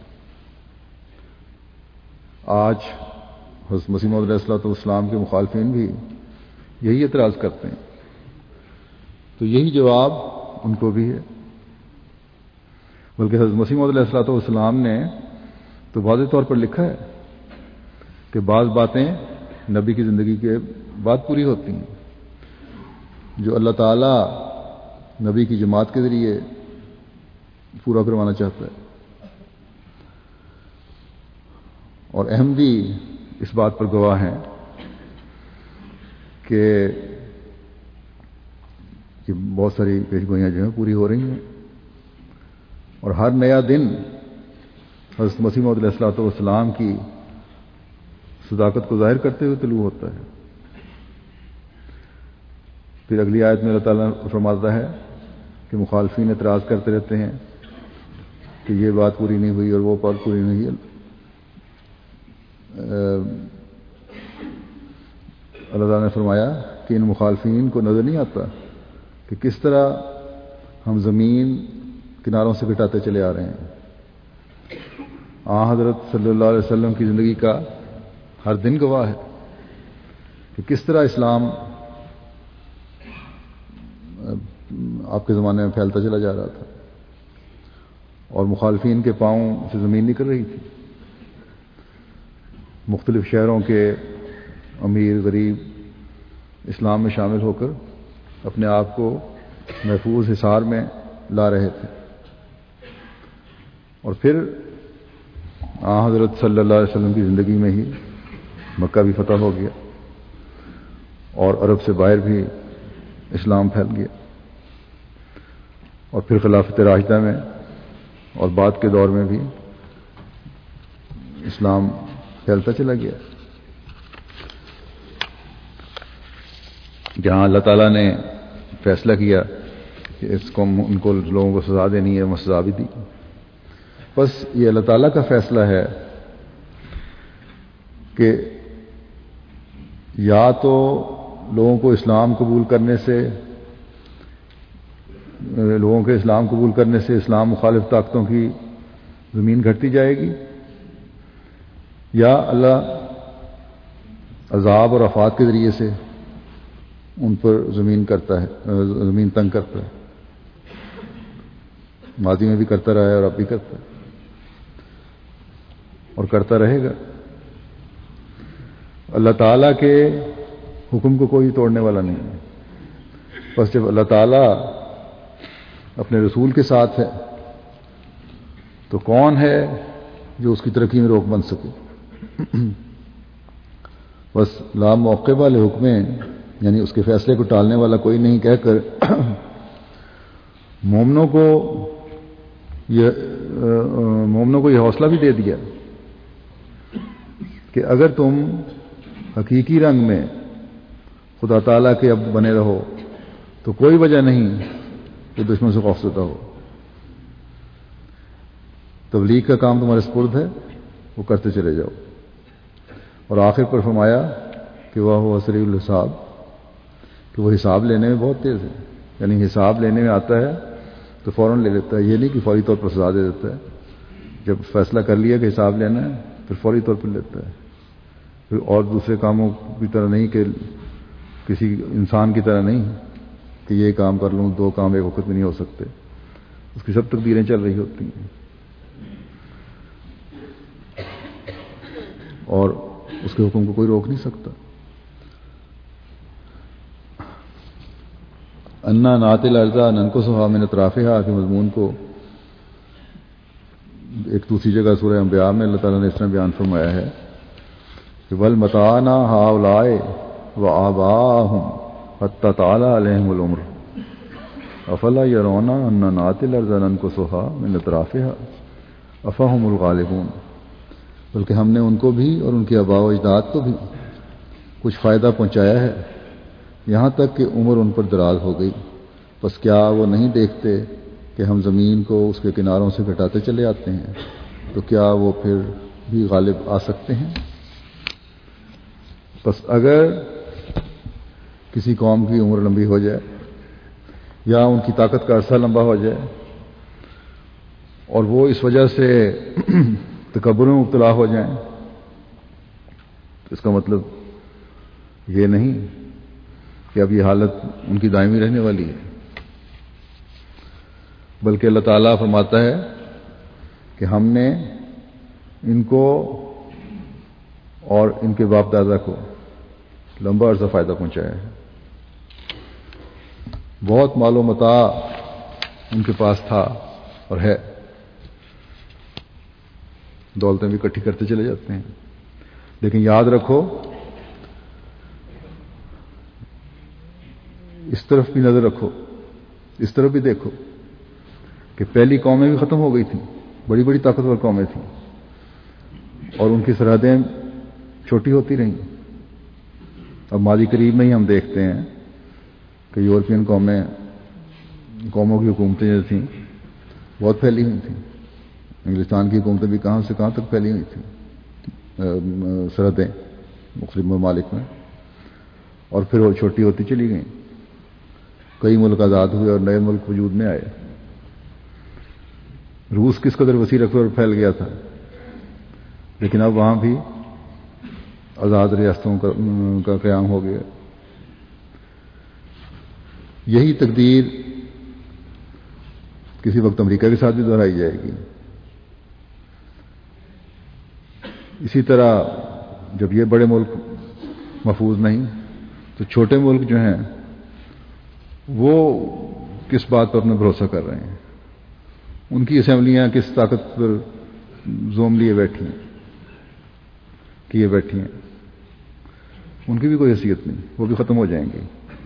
آج حضرت مسیح موعود علیہ الصلوۃ والسلام کے مخالفین بھی یہی اعتراض کرتے ہیں، تو یہی جواب ان کو بھی ہے۔ بلکہ حضرت مسیح موعود علیہ الصلوۃ والسلام نے تو واضح طور پر لکھا ہے کہ بعض باتیں نبی کی زندگی کے بعد پوری ہوتی ہیں جو اللہ تعالیٰ نبی کی جماعت کے ذریعے پورا کروانا چاہتا ہے، اور احمدی اس بات پر گواہ ہیں کہ کہ بہت ساری پیشگوئیاں جو ہیں پوری ہو رہی ہیں، اور ہر نیا دن حضرت مسیح موعود علیہ الصلوۃ والسلام کی صداقت کو ظاہر کرتے ہوئے طلوع ہوتا ہے۔ پھر اگلی آیت میں اللہ تعالیٰ فرماتا ہے کہ مخالفین اعتراض کرتے رہتے ہیں کہ یہ بات پوری نہیں ہوئی اور وہ بات پوری نہیں ہوئی. اللہ تعالیٰ نے فرمایا کہ ان مخالفین کو نظر نہیں آتا کہ کس طرح ہم زمین کناروں سے گٹاتے چلے آ رہے ہیں. آن حضرت صلی اللہ علیہ وسلم کی زندگی کا ہر دن گواہ ہے کہ کس طرح اسلام آپ کے زمانے میں پھیلتا چلا جا رہا تھا اور مخالفین کے پاؤں سے زمین نکل رہی تھی. مختلف شہروں کے امیر غریب اسلام میں شامل ہو کر اپنے آپ کو محفوظ حصار میں لا رہے تھے. اور پھر آن حضرت صلی اللہ علیہ وسلم کی زندگی میں ہی مکہ بھی فتح ہو گیا اور عرب سے باہر بھی اسلام پھیل گیا. اور پھر خلافت راشدہ میں اور بعد کے دور میں بھی اسلام پھیلتا چلا گیا. جہاں اللہ تعالیٰ نے فیصلہ کیا کہ اس کو ان کو لوگوں کو سزا دینی ہے، وہ سزا بھی دی. بس یہ اللہ تعالیٰ کا فیصلہ ہے کہ یا تو لوگوں کو اسلام قبول کرنے سے لوگوں کے اسلام قبول کرنے سے اسلام مخالف طاقتوں کی زمین گھٹتی جائے گی، یا اللہ عذاب اور آفات کے ذریعے سے ان پر زمین کرتا ہے زمین تنگ کرتا ہے. ماضی میں بھی کرتا رہا ہے اور اب بھی کرتا ہے اور کرتا رہے گا. اللہ تعالیٰ کے حکم کو کوئی توڑنے والا نہیں ہے. بس جب اللہ تعالیٰ اپنے رسول کے ساتھ ہے تو کون ہے جو اس کی ترقی میں روک بن سکے. بس لا موقع والے حکمیں، یعنی اس کے فیصلے کو ٹالنے والا کوئی نہیں کہہ کر مومنوں کو یہ مومنوں کو یہ حوصلہ بھی دے دیا کہ اگر تم حقیقی رنگ میں خدا تعالیٰ کے عبد بنے رہو تو کوئی وجہ نہیں کہ دشمن سے خوفزدہ ہو. تبلیغ کا کام تمہارے سپرد ہے، وہ کرتے چلے جاؤ. اور آخر پر فرمایا کہ وہ ہو سریع الحساب، کہ وہ حساب لینے میں بہت تیز ہے. یعنی حساب لینے میں آتا ہے تو فوراً لے لیتا ہے، یہ نہیں کہ فوری طور پر سزا دے دیتا ہے. جب فیصلہ کر لیا کہ حساب لینا ہے پھر فوری طور پر لیتا ہے. پھر اور دوسرے کاموں کی طرح نہیں کہ کسی انسان کی طرح نہیں کہ یہ کام کر لوں، دو کام ایک وقت میں نہیں ہو سکتے. اس کی سب تقدیریں چل رہی ہوتی ہیں اور اس کے حکم کو کوئی روک نہیں سکتا. انا ناتل ارضا ننقصها من اطرافها کے مضمون کو ایک دوسری جگہ سورہ انبیاء میں اللہ تعالیٰ نے اس طرح بیان فرمایا ہے کہ والمتاعنا هؤلاء وآباءهم حتى طال عليهم العمر افلا يرون ان ناتل ارضا ننقصها من اطرافها افهم الغالبون. بلکہ ہم نے ان کو بھی اور ان کے آباء و اجداد کو بھی کچھ فائدہ پہنچایا ہے یہاں تک کہ عمر ان پر دراز ہو گئی. بس کیا وہ نہیں دیکھتے کہ ہم زمین کو اس کے کناروں سے گھٹاتے چلے آتے ہیں، تو کیا وہ پھر بھی غالب آ سکتے ہیں؟ بس اگر کسی قوم کی عمر لمبی ہو جائے یا ان کی طاقت کا عرصہ لمبا ہو جائے اور وہ اس وجہ سے تکبر میں مبتلا ہو جائیں تو اس کا مطلب یہ نہیں کہ اب یہ حالت ان کی دائمی رہنے والی ہے، بلکہ اللہ تعالیٰ فرماتا ہے کہ ہم نے ان کو اور ان کے باپ دادا کو لمبا عرصہ فائدہ پہنچایا ہے. بہت مال و متاع ان کے پاس تھا اور ہے، دولتیں بھی اکٹھی کرتے چلے جاتے ہیں. لیکن یاد رکھو اس طرف بھی نظر رکھو، اس طرف بھی دیکھو کہ پہلی قومیں بھی ختم ہو گئی تھیں، بڑی بڑی طاقتور قومیں تھیں اور ان کی سرحدیں چھوٹی ہوتی رہیں. اب ماضی قریب میں ہی ہم دیکھتے ہیں کہ یورپین قومیں قوموں کی حکومتیں جو تھیں بہت پھیلی ہوئی تھیں انگلستان کی حکومتیں بھی کہاں سے کہاں تک پھیلی ہوئی تھیں، سرحدیں مختلف ممالک میں، اور پھر وہ چھوٹی ہوتی چلی گئیں. کئی ملک آزاد ہوئے اور نئے ملک وجود میں آئے. روس کس قدر وسیع رقبے پر پھیل گیا تھا، لیکن اب وہاں بھی آزاد ریاستوں کا قیام ہو گیا. یہی تقدیر کسی وقت امریکہ کے ساتھ بھی دہرائی جائے گی. اسی طرح جب یہ بڑے ملک محفوظ نہیں تو چھوٹے ملک جو ہیں وہ کس بات پر اپنا بھروسہ کر رہے ہیں؟ ان کی اسمبلیاں کس طاقت پر زوم لیے بیٹھی ہیں کیے بیٹھی ہیں؟ ان کی بھی کوئی حیثیت نہیں، وہ بھی ختم ہو جائیں گی.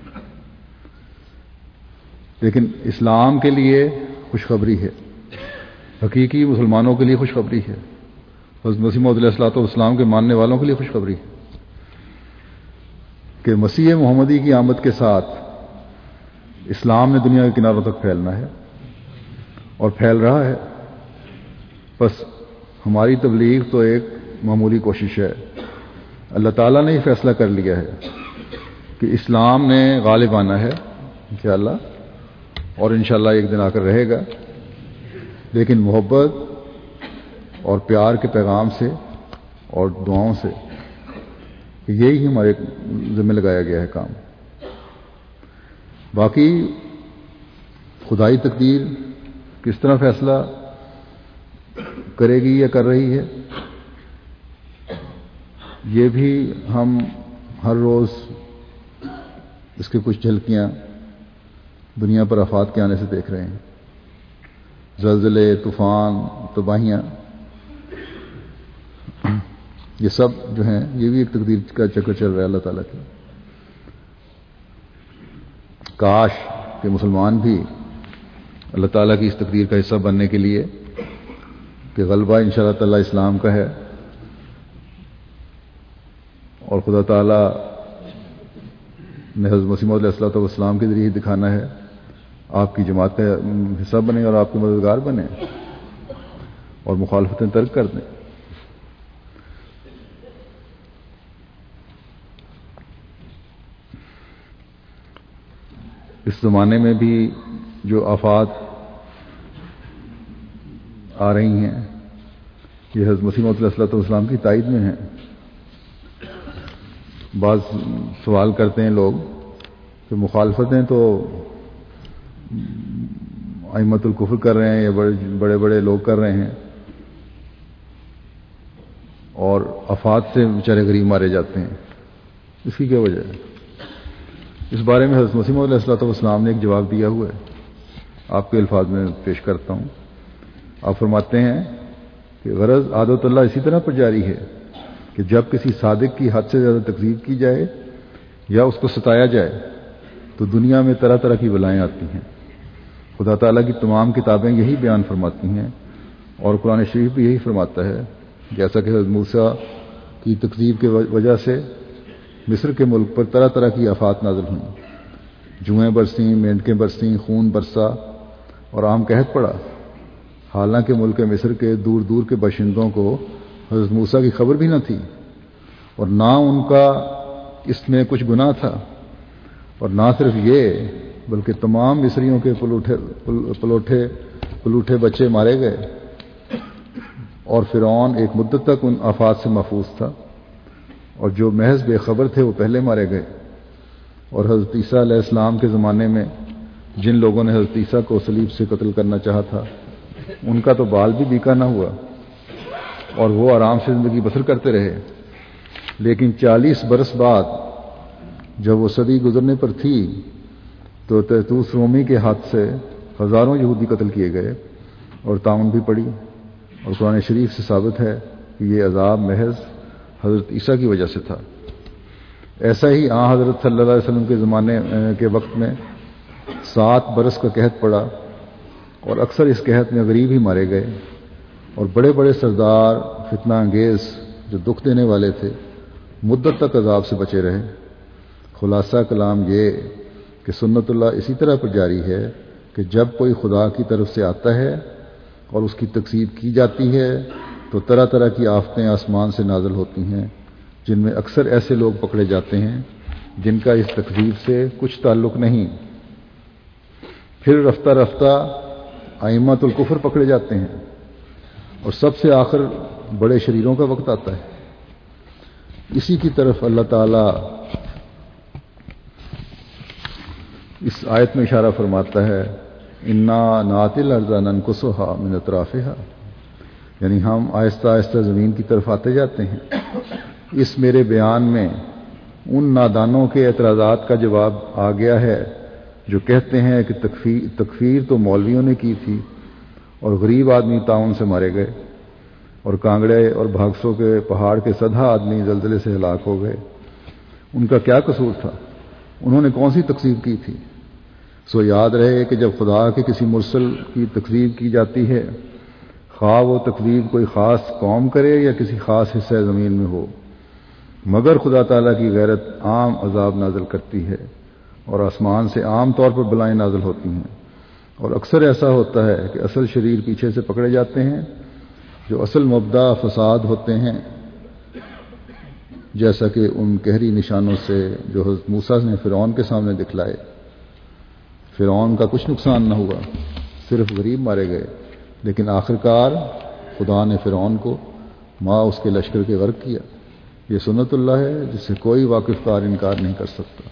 لیکن اسلام کے لیے خوشخبری ہے، حقیقی مسلمانوں کے لیے خوشخبری ہے، حضرت مسیح موعود علیہ الصلوۃ والسلام کے ماننے والوں کے لیے خوشخبری ہے کہ مسیح محمدی کی آمد کے ساتھ اسلام نے دنیا کے کناروں تک پھیلنا ہے اور پھیل رہا ہے. بس ہماری تبلیغ تو ایک معمولی کوشش ہے. اللہ تعالیٰ نے یہ فیصلہ کر لیا ہے کہ اسلام نے غالب آنا ہے انشاءاللہ، اور انشاءاللہ ایک دن آ کر رہے گا، لیکن محبت اور پیار کے پیغام سے اور دعاؤں سے. یہی ہمارے ذمہ لگایا گیا ہے کام. باقی خدائی تقدیر کس طرح فیصلہ کرے گی یا کر رہی ہے، یہ بھی ہم ہر روز اس کے کچھ جھلکیاں دنیا پر آفات کے آنے سے دیکھ رہے ہیں. زلزلے، طوفان، تباہیاں، یہ سب جو ہیں یہ بھی ایک تقدیر کا چکر چل رہا ہے اللہ تعالیٰ کی. کاش کہ مسلمان بھی اللہ تعالیٰ کی اس تقدیر کا حصہ بننے کے لیے کہ غلبہ انشاءاللہ تعالیٰ اسلام کا ہے، اور خدا تعالیٰ نے حضرت مسیح موعود علیہ الصلوۃ والسلام کے ذریعے دکھانا ہے، آپ کی جماعت کا حصہ بنیں اور آپ کے مددگار بنیں اور مخالفتیں ترک کر دیں. اس زمانے میں بھی جو آفات آ رہی ہیں یہ حضرت مسیح موعود علیہ الصلوۃ والسلام کی تائید میں ہیں. بعض سوال کرتے ہیں لوگ کہ مخالفتیں تو ائمۃ الکفر کر رہے ہیں یا بڑے بڑے لوگ کر رہے ہیں، اور آفات سے بیچارے غریب مارے جاتے ہیں، اس کی کیا وجہ ہے؟ اس بارے میں حضرت مسیح موعود علیہ الصلوۃ والسلام نے ایک جواب دیا ہوا ہے، آپ کے الفاظ میں پیش کرتا ہوں. آپ فرماتے ہیں کہ غرض عادت اللہ اسی طرح پر جاری ہے کہ جب کسی صادق کی حد سے زیادہ تکذیب کی جائے یا اس کو ستایا جائے تو دنیا میں طرح طرح کی بلائیں آتی ہیں. خدا تعالیٰ کی تمام کتابیں یہی بیان فرماتی ہیں، اور قرآن شریف بھی یہی فرماتا ہے. جیسا کہ حضرت موسیٰ کی تکذیب کی وجہ سے مصر کے ملک پر طرح طرح کی آفات نازل ہوئیں، جوئیں برسیں، مینڈکیں برسیں، خون برسا اور عام قحط پڑا. حالانکہ ملک مصر کے دور دور کے باشندوں کو حضرت موسیٰ کی خبر بھی نہ تھی، اور نہ ان کا اس میں کچھ گناہ تھا. اور نہ صرف یہ بلکہ تمام مصریوں کے پلوٹھے پلوٹھے پلوٹھے بچے مارے گئے، اور فرعون ایک مدت تک ان آفات سے محفوظ تھا، اور جو محض بے خبر تھے وہ پہلے مارے گئے. اور حضرت عیسیٰ علیہ السلام کے زمانے میں جن لوگوں نے حضرت عیسیٰ کو صلیب سے قتل کرنا چاہا تھا ان کا تو بال بھی بیکا نہ ہوا، اور وہ آرام سے زندگی بسر کرتے رہے. لیکن چالیس برس بعد جب وہ صدی گزرنے پر تھی تو تیتوس رومی کے ہاتھ سے ہزاروں یہودی قتل کیے گئے اور تعاون بھی پڑی. اور قرآن شریف سے ثابت ہے کہ یہ عذاب محض حضرت عیسیٰ کی وجہ سے تھا. ایسا ہی آن حضرت صلی اللہ علیہ وسلم کے زمانے کے وقت میں سات برس کا قحط پڑا، اور اکثر اس قحط میں غریب ہی مارے گئے، اور بڑے بڑے سردار فتنہ انگیز جو دکھ دینے والے تھے مدت تک عذاب سے بچے رہے. خلاصہ کلام یہ کہ سنت اللہ اسی طرح پر جاری ہے کہ جب کوئی خدا کی طرف سے آتا ہے اور اس کی تکذیب کی جاتی ہے تو طرح طرح کی آفتیں آسمان سے نازل ہوتی ہیں، جن میں اکثر ایسے لوگ پکڑے جاتے ہیں جن کا اس تکذیب سے کچھ تعلق نہیں۔ پھر رفتہ رفتہ ائمۃ الکفر پکڑے جاتے ہیں، اور سب سے آخر بڑے شریروں کا وقت آتا ہے۔ اسی کی طرف اللہ تعالیٰ اس آیت میں اشارہ فرماتا ہے، انا ناتی الارض ننقصها من اطرافها، یعنی ہم آہستہ آہستہ زمین کی طرف آتے جاتے ہیں۔ اس میرے بیان میں ان نادانوں کے اعتراضات کا جواب آ گیا ہے جو کہتے ہیں کہ تکفیر تکفیر تو مولویوں نے کی تھی اور غریب آدمی تعاون سے مارے گئے، اور کانگڑے اور بھاگسوں کے پہاڑ کے سدھا آدمی زلزلے سے ہلاک ہو گئے۔ ان کا کیا قصور تھا؟ انہوں نے کون سی تکذیب کی تھی؟ سو یاد رہے کہ جب خدا کے کسی مرسل کی تکذیب کی جاتی ہے، خواہ وہ تکذیب کوئی خاص قوم کرے یا کسی خاص حصہ زمین میں ہو، مگر خدا تعالیٰ کی غیرت عام عذاب نازل کرتی ہے، اور آسمان سے عام طور پر بلائیں نازل ہوتی ہیں، اور اکثر ایسا ہوتا ہے کہ اصل شریر پیچھے سے پکڑے جاتے ہیں جو اصل مبدا فساد ہوتے ہیں، جیسا کہ ان قہری نشانوں سے جو حضرت موسیٰ نے فرعون کے سامنے دکھلائے۔ فرعون کا کچھ نقصان نہ ہوا، صرف غریب مارے گئے، لیکن آخرکار خدا نے فرعون کو ماں اس کے لشکر کے غرق کیا۔ یہ سنت اللہ ہے جس سے کوئی واقف کار انکار نہیں کر سکتا۔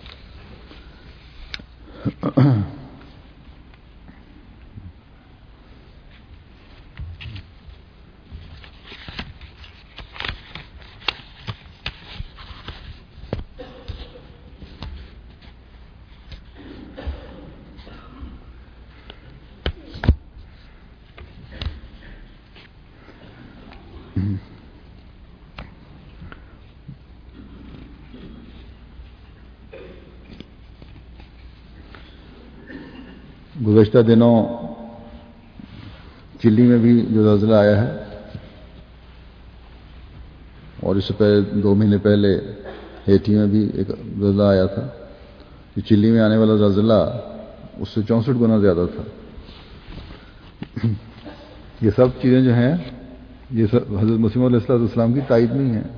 گزشتہ دنوں چلی میں بھی جو زلزلہ آیا ہے، اور اس سے پہلے دو مہینے پہلے ہیٹی میں بھی ایک زلزلہ آیا تھا، کہ چلی میں آنے والا زلزلہ اس سے چونسٹھ گنا زیادہ تھا۔ یہ سب چیزیں جو ہیں یہ سب حضرت مسیح علیہ السلام کی تائید نہیں ہیں۔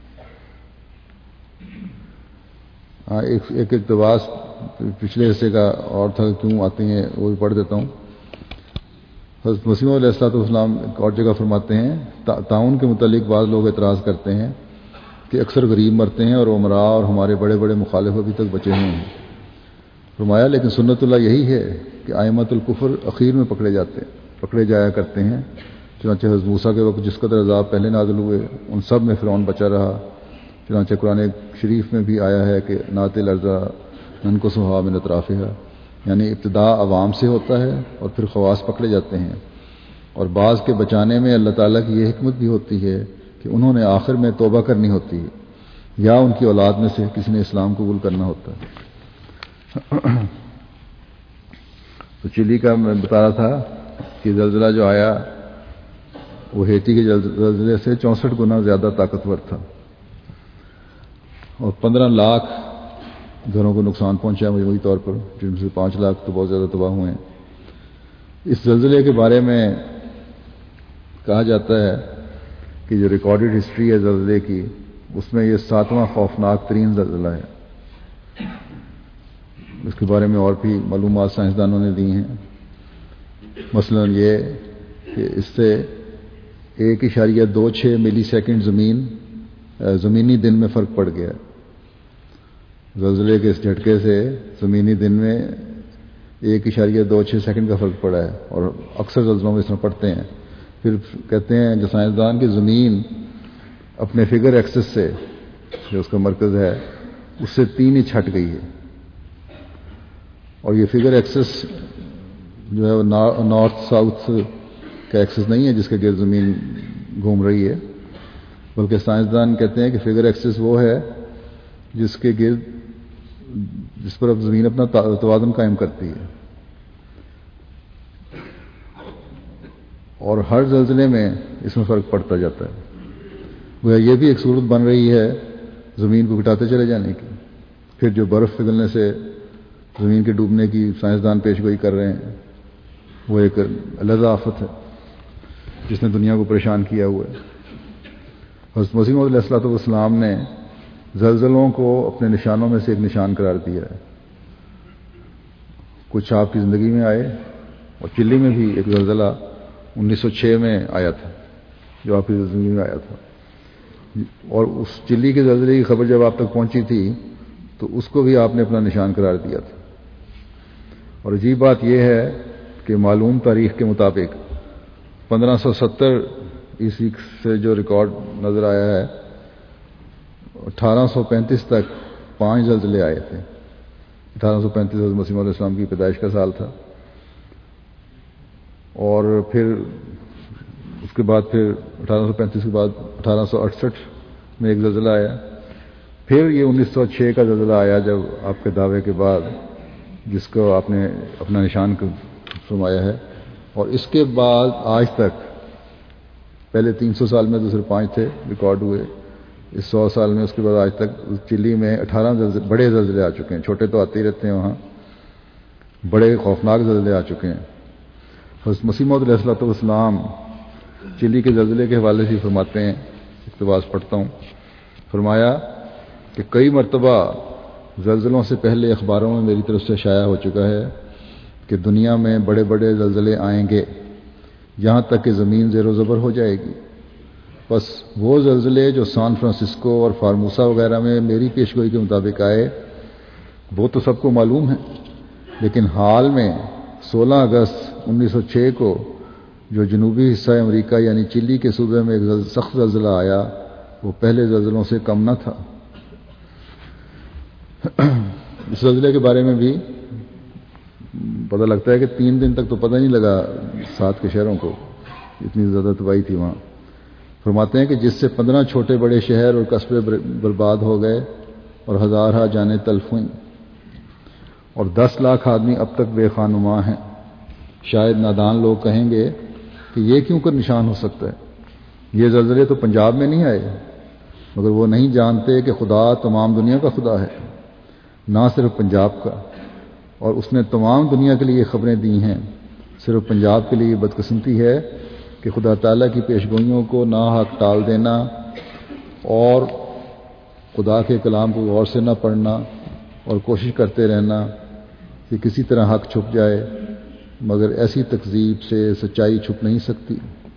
ہاں ایک ایک اقتباس پچھلے حصے کا اور تھا، کیوں آتے ہیں وہ بھی پڑھ دیتا ہوں۔ حضرت مسیح علیہ السلام ایک اور جگہ فرماتے ہیں، تعاون کے متعلق بعض لوگ اعتراض کرتے ہیں کہ اکثر غریب مرتے ہیں اور عمراء اور ہمارے بڑے بڑے مخالف ابھی تک بچے ہوئے ہیں۔ فرمایا لیکن سنت اللہ یہی ہے کہ ائمۃ الکفر اخیر میں پکڑے جاتے پکڑے جایا کرتے ہیں، چنانچہ حضرت موسیٰ کے وقت جس قدر عذاب پہلے نازل ہوئے ان سب میں فرعون بچا رہا، چنانچہ قرآن شریف میں بھی آیا ہے کہ نات الارض ننقصها من اطرافها، یعنی ابتدا عوام سے ہوتا ہے اور پھر خواص پکڑے جاتے ہیں، اور بعض کے بچانے میں اللہ تعالیٰ کی یہ حکمت بھی ہوتی ہے کہ انہوں نے آخر میں توبہ کرنی ہوتی ہے، یا ان کی اولاد میں سے کسی نے اسلام قبول کرنا ہوتا ہے۔ تو چلی کا میں بتا رہا تھا کہ زلزلہ جو آیا وہ ہیٹی کے زلزلے سے چونسٹھ گنا زیادہ طاقتور تھا، اور پندرہ لاکھ گھروں کو نقصان پہنچا مجموعی طور پر، جن میں سے پانچ لاکھ تو بہت زیادہ تباہ ہوئے ہیں۔ اس زلزلے کے بارے میں کہا جاتا ہے کہ جو ریکارڈڈ ہسٹری ہے زلزلے کی، اس میں یہ ساتواں خوفناک ترین زلزلہ ہے۔ اس کے بارے میں اور بھی معلومات سائنسدانوں نے دی ہیں، مثلا یہ کہ اس سے ایک اشاریہ دو چھ ملی سیکنڈ زمین زمینی دن میں فرق پڑ گیا۔ زلزلے کے اس جھٹکے سے زمینی دن میں ایک اشاریہ دو چھ سیکنڈ کا فرق پڑا ہے، اور اکثر زلزلوں میں اس میں پڑتے ہیں۔ پھر کہتے ہیں جو سائنسدان کہ زمین اپنے فگر ایکسس سے، جو اس کا مرکز ہے، اس سے تین انچ ہٹ گئی ہے، اور یہ فگر ایکسس جو ہے نارتھ ساؤتھ کا ایکسس نہیں ہے جس کے گرد زمین گھوم رہی ہے، بلکہ سائنسدان کہتے ہیں کہ فگر ایکسس وہ ہے جس کے گرد جس پر اب زمین اپنا توازن قائم کرتی ہے، اور ہر زلزلے میں اس میں فرق پڑتا جاتا ہے۔ گویا یہ بھی ایک صورت بن رہی ہے زمین کو گھٹاتے چلے جانے کی۔ پھر جو برف پگھلنے سے زمین کے ڈوبنے کی سائنسدان پیش گوئی کر رہے ہیں وہ ایک علیحدہ آفت ہے۔ جس نے دنیا کو پریشان کیا ہوا ہے۔ حضرت مسیح موعود علیہ الصلوۃ والسلام نے زلزلوں کو اپنے نشانوں میں سے ایک نشان قرار دیا ہے۔ کچھ آپ کی زندگی میں آئے، اور چلی میں بھی ایک زلزلہ انیس سو چھ میں آیا تھا جو آپ کی زندگی میں آیا تھا، اور اس چلی کے زلزلے کی خبر جب آپ تک پہنچی تھی تو اس کو بھی آپ نے اپنا نشان قرار دیا تھا۔ اور عجیب بات یہ ہے کہ معلوم تاریخ کے مطابق پندرہ سو ستر عیسوی سے جو ریکارڈ نظر آیا ہے، اٹھارہ سو پینتیس تک پانچ زلزلے آئے تھے۔ اٹھارہ سو پینتیس حضرت مسیح علیہ السلام کی پیدائش کا سال تھا، اور پھر اس کے بعد پھر اٹھارہ سو پینتیس کے بعد اٹھارہ سو اڑسٹھ میں ایک زلزلہ آیا، پھر یہ انیس سو چھ کا زلزلہ آیا جب آپ کے دعوے کے بعد، جس کو آپ نے اپنا نشان فرمایا ہے، اور اس کے بعد آج تک پہلے تین سو سال میں دوسرے پانچ تھے ریکارڈ ہوئے، اس سو سال میں اس کے بعد آج تک چلی میں اٹھارہ بڑے زلزلے آ چکے ہیں، چھوٹے تو آتے ہی رہتے ہیں، وہاں بڑے خوفناک زلزلے آ چکے ہیں۔ حضرت مسیح موعود علیہ الصلوۃ والسلام چلی کے زلزلے کے حوالے سے فرماتے ہیں، اقتباس پڑھتا ہوں، فرمایا کہ کئی مرتبہ زلزلوں سے پہلے اخباروں میں میری طرف سے شائع ہو چکا ہے کہ دنیا میں بڑے بڑے زلزلے آئیں گے، یہاں تک کہ زمین زیر و زبر ہو جائے گی۔ بس وہ زلزلے جو سان فرانسسکو اور فارموسا وغیرہ میں میری پیشگوئی کے مطابق آئے وہ تو سب کو معلوم ہے، لیکن حال میں سولہ اگست انیس سو چھ کو جو جنوبی حصہ امریکہ یعنی چلی کے صوبے میں ایک سخت زلزلہ آیا وہ پہلے زلزلوں سے کم نہ تھا۔ اس زلزلے کے بارے میں بھی پتہ لگتا ہے کہ تین دن تک تو پتہ نہیں لگا ساتھ کے شہروں کو، اتنی زیادہ تباہی تھی وہاں۔ فرماتے ہیں کہ جس سے پندرہ چھوٹے بڑے شہر اور قصبے برباد ہو گئے اور ہزارہ جانیں تلف ہوئیں، اور دس لاکھ آدمی اب تک بے خانماں ہیں۔ شاید نادان لوگ کہیں گے کہ یہ کیوں کر نشان ہو سکتا ہے، یہ زلزلے تو پنجاب میں نہیں آئے، مگر وہ نہیں جانتے کہ خدا تمام دنیا کا خدا ہے، نہ صرف پنجاب کا، اور اس نے تمام دنیا کے لیے خبریں دی ہیں۔ صرف پنجاب کے لیے بدقسمتی ہے کہ خدا تعالیٰ کی پیشگوئیوں کو ناحق ٹال دینا اور خدا کے کلام کو غور سے نہ پڑھنا اور کوشش کرتے رہنا کہ کسی طرح حق چھپ جائے، مگر ایسی تکذیب سے سچائی چھپ نہیں سکتی۔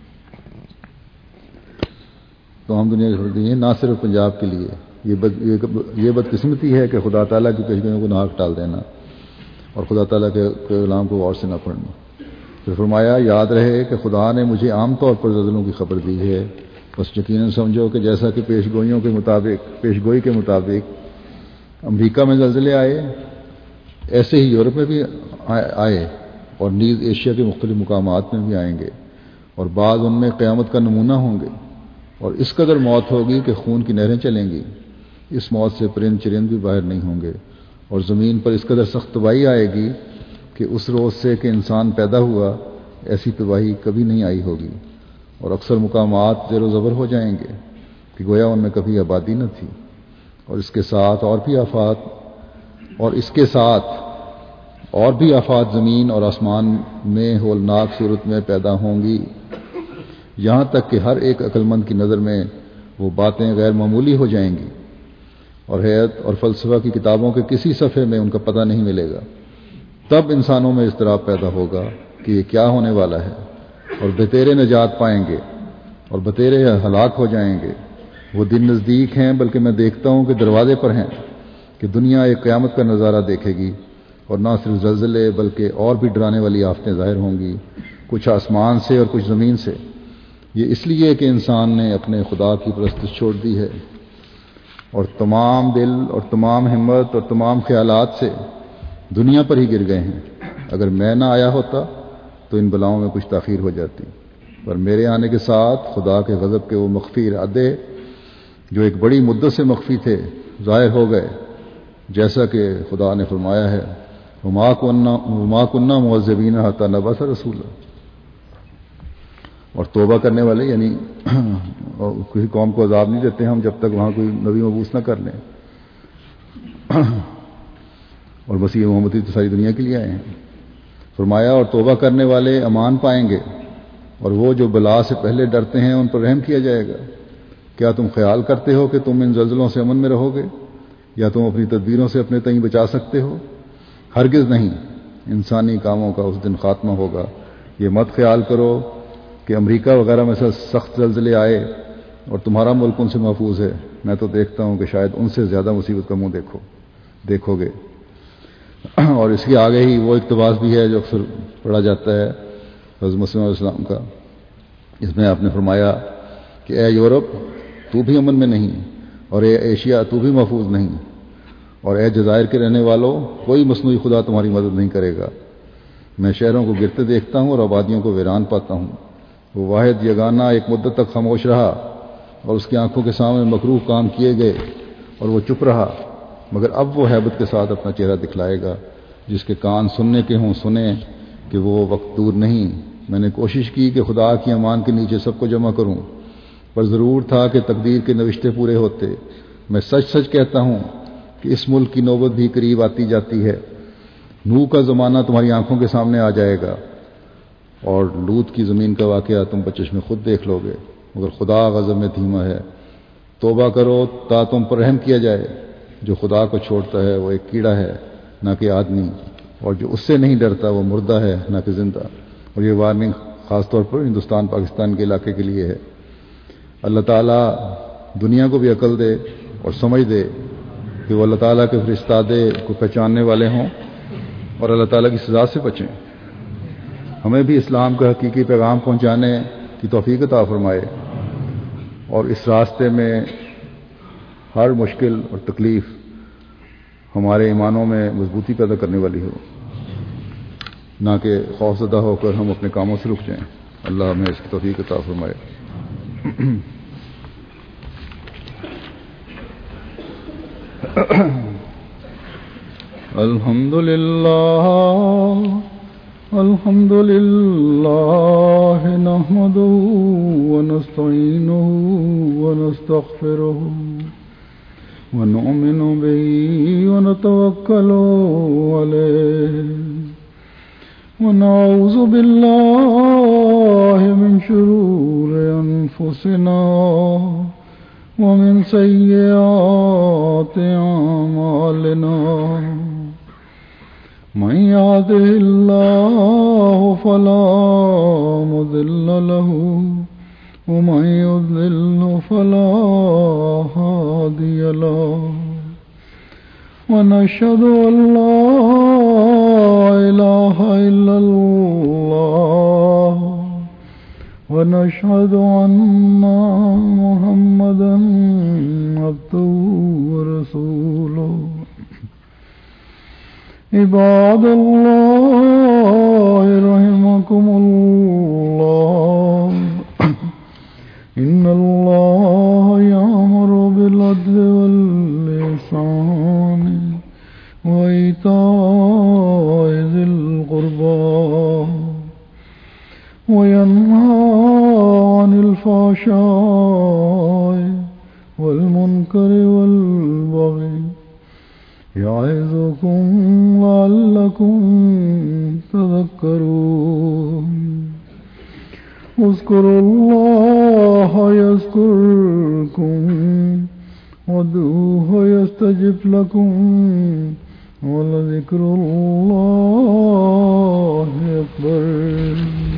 تو ہم دنیا کی خبر دی ہیں، نہ صرف پنجاب کے لیے، یہ بد یہ بدقسمتی ہے کہ خدا تعالیٰ کی پیشگوئیوں کو ناحق ٹال دینا اور خدا تعالیٰ کے کلام کو غور سے نہ پڑھنا۔ پھر فرمایا یاد رہے کہ خدا نے مجھے عام طور پر زلزلوں کی خبر دی ہے، بس یقیناً سمجھو کہ جیسا کہ پیشگوئیوں کے مطابق پیشگوئی کے مطابق امریکہ میں زلزلے آئے، ایسے ہی یورپ میں بھی آئے اور نیز ایشیا کے مختلف مقامات میں بھی آئیں گے، اور بعض ان میں قیامت کا نمونہ ہوں گے، اور اس قدر موت ہوگی کہ خون کی نہریں چلیں گی۔ اس موت سے پرند چرند بھی باہر نہیں ہوں گے، اور زمین پر اس قدر سخت تباہی آئے گی کہ اس روز سے کہ انسان پیدا ہوا ایسی تباہی کبھی نہیں آئی ہوگی، اور اکثر مقامات زیر و زبر ہو جائیں گے کہ گویا ان میں کبھی آبادی نہ تھی، اور اس کے ساتھ اور بھی آفات اور اس کے ساتھ اور بھی آفات زمین اور آسمان میں ہولناک صورت میں پیدا ہوں گی، یہاں تک کہ ہر ایک عقل مند کی نظر میں وہ باتیں غیر معمولی ہو جائیں گی، اور حیات اور فلسفہ کی کتابوں کے کسی صفحے میں ان کا پتہ نہیں ملے گا۔ تب انسانوں میں اضطراب پیدا ہوگا کہ یہ کیا ہونے والا ہے، اور بتیرے نجات پائیں گے اور بتیرے ہلاک ہو جائیں گے۔ وہ دن نزدیک ہیں، بلکہ میں دیکھتا ہوں کہ دروازے پر ہیں، کہ دنیا ایک قیامت کا نظارہ دیکھے گی، اور نہ صرف زلزلے بلکہ اور بھی ڈرانے والی آفتیں ظاہر ہوں گی، کچھ آسمان سے اور کچھ زمین سے۔ یہ اس لیے کہ انسان نے اپنے خدا کی پرستش چھوڑ دی ہے، اور تمام دل اور تمام ہمت اور تمام خیالات سے دنیا پر ہی گر گئے ہیں۔ اگر میں نہ آیا ہوتا تو ان بلاؤں میں کچھ تاخیر ہو جاتی، پر میرے آنے کے ساتھ خدا کے غضب کے وہ مخفی ارادے جو ایک بڑی مدت سے مخفی تھے ظاہر ہو گئے، جیسا کہ خدا نے فرمایا ہے وما كنا وما كنا معذبين حتى نبعث رسولا۔ اور توبہ کرنے والے یعنی کسی قوم کو عذاب نہیں دیتے ہم جب تک وہاں کوئی نبی مبعوث نہ کر لیں، اور مسیح محمدی تو ساری دنیا کے لیے آئے ہیں۔ فرمایا اور توبہ کرنے والے امان پائیں گے، اور وہ جو بلا سے پہلے ڈرتے ہیں ان پر رحم کیا جائے گا۔ کیا تم خیال کرتے ہو کہ تم ان زلزلوں سے امن میں رہو گے یا تم اپنی تدبیروں سے اپنے تئیں بچا سکتے ہو؟ ہرگز نہیں، انسانی کاموں کا اس دن خاتمہ ہوگا۔ یہ مت خیال کرو کہ امریکہ وغیرہ میں سے سخت زلزلے آئے اور تمہارا ملک ان سے محفوظ ہے۔ میں تو دیکھتا ہوں کہ شاید ان سے زیادہ مصیبت کا منہ دیکھو دیکھو گے۔ اور اس کے آگے ہی وہ اقتباس بھی ہے جو اکثر پڑھا جاتا ہے حضرت مسلم علیہ السلام کا، اس میں آپ نے فرمایا کہ اے یورپ تو بھی امن میں نہیں، اور اے ایشیا تو بھی محفوظ نہیں، اور اے جزائر کے رہنے والوں کوئی مصنوعی خدا تمہاری مدد نہیں کرے گا۔ میں شہروں کو گرتے دیکھتا ہوں اور آبادیوں کو ویران پاتا ہوں۔ وہ واحد یگانہ ایک مدت تک خاموش رہا اور اس کی آنکھوں کے سامنے مکروہ کام کیے گئے اور وہ چپ رہا، مگر اب وہ ہیبت کے ساتھ اپنا چہرہ دکھلائے گا۔ جس کے کان سننے کے ہوں سنیں کہ وہ وقت دور نہیں۔ میں نے کوشش کی کہ خدا کی امان کے نیچے سب کو جمع کروں، پر ضرور تھا کہ تقدیر کے نوشتے پورے ہوتے۔ میں سچ سچ کہتا ہوں کہ اس ملک کی نوبت بھی قریب آتی جاتی ہے۔ نوح کا زمانہ تمہاری آنکھوں کے سامنے آ جائے گا اور لوط کی زمین کا واقعہ تم بچش میں خود دیکھ لو گے، مگر خدا غضب میں دھیما ہے۔ توبہ کرو تا تم پر رحم کیا جائے۔ جو خدا کو چھوڑتا ہے وہ ایک کیڑا ہے نہ کہ آدمی، اور جو اس سے نہیں ڈرتا وہ مردہ ہے نہ کہ زندہ۔ اور یہ وارننگ خاص طور پر ہندوستان پاکستان کے علاقے کے لیے ہے۔ اللہ تعالیٰ دنیا کو بھی عقل دے اور سمجھ دے کہ وہ اللہ تعالیٰ کے فرستادے کو پہچاننے والے ہوں اور اللہ تعالیٰ کی سزا سے بچیں۔ ہمیں بھی اسلام کا حقیقی پیغام پہنچانے کی توفیق عطا فرمائے اور اس راستے میں ہر مشکل اور تکلیف ہمارے ایمانوں میں مضبوطی پیدا کرنے والی ہو، نہ کہ خوف زدہ ہو کر ہم اپنے کاموں سے رک جائیں۔ اللہ ہمیں اس کی توفیق عطا فرمائے۔ الحمد للہ الحمد للہ نحمده ونستعینه ونستغفره ونؤمن به ونتوکل علیہ ونعوذ باللہ من شرور انفسنا ومن سیئات اعمالنا من يهده الله فلا مضل له ومن يضلل فلا هادي له ونشهد أن لا إله إلا الله ونشهد أن محمدا عبده ورسوله عباد الله رحمكم الله إن الله يأمر بالعدل والإحسان وإيتاء ذي القربى وينهى عن الفحشاء والمنكر والبغي يعظكم لعلكم تذكرون اذكروا الله يذكركم وادعوه يستجب لكم ولذكر الله أكبر.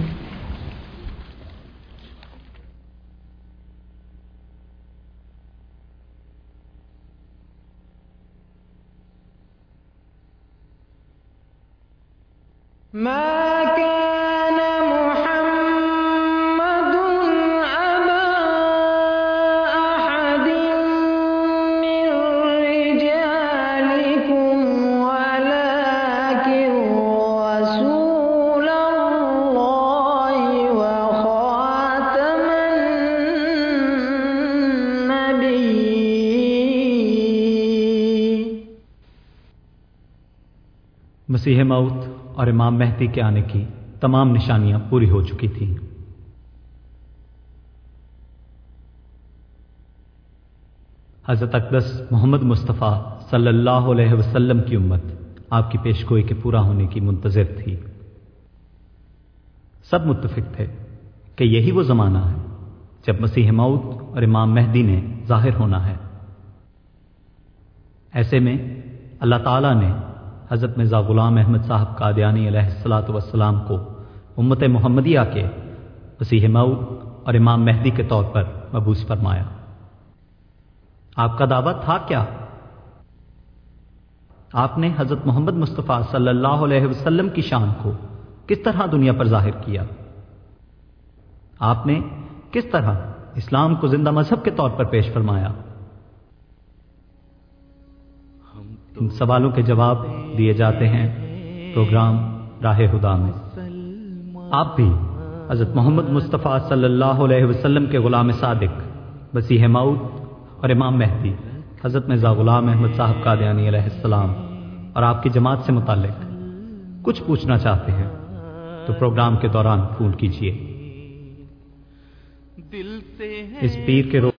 ما كان محمد أبا أحد من رجالكم ولكن رسول الله وخاتم النبيين. مسیح موت اور امام مہدی کے آنے کی تمام نشانیاں پوری ہو چکی تھیں۔ حضرت اقدس محمد مصطفیٰ صلی اللہ علیہ وسلم کی امت آپ کی پیشگوئی کے پورا ہونے کی منتظر تھی۔ سب متفق تھے کہ یہی وہ زمانہ ہے جب مسیح موعود اور امام مہدی نے ظاہر ہونا ہے۔ ایسے میں اللہ تعالیٰ نے حضرت مرزا غلام احمد صاحب قادیانی علیہ الصلاۃ والسلام کو امت محمدیہ کے مسیح موعود اور امام مہدی کے طور پر مبعوث فرمایا۔ آپ کا دعویٰ تھا کیا؟ آپ نے حضرت محمد مصطفیٰ صلی اللہ علیہ وسلم کی شان کو کس طرح دنیا پر ظاہر کیا؟ آپ نے کس طرح اسلام کو زندہ مذہب کے طور پر پیش فرمایا؟ ان سوالوں کے جواب دیے جاتے ہیں پروگرام راہ ہدا میں۔ آپ بھی حضرت محمد مصطفیٰ صلی اللہ علیہ وسلم کے غلام صادق مسیح موعود اور امام مہدی حضرت مرزا غلام احمد صاحب قادیانی علیہ السلام اور آپ کی جماعت سے متعلق کچھ پوچھنا چاہتے ہیں تو پروگرام کے دوران فون کیجیے۔ اس پیر کے روز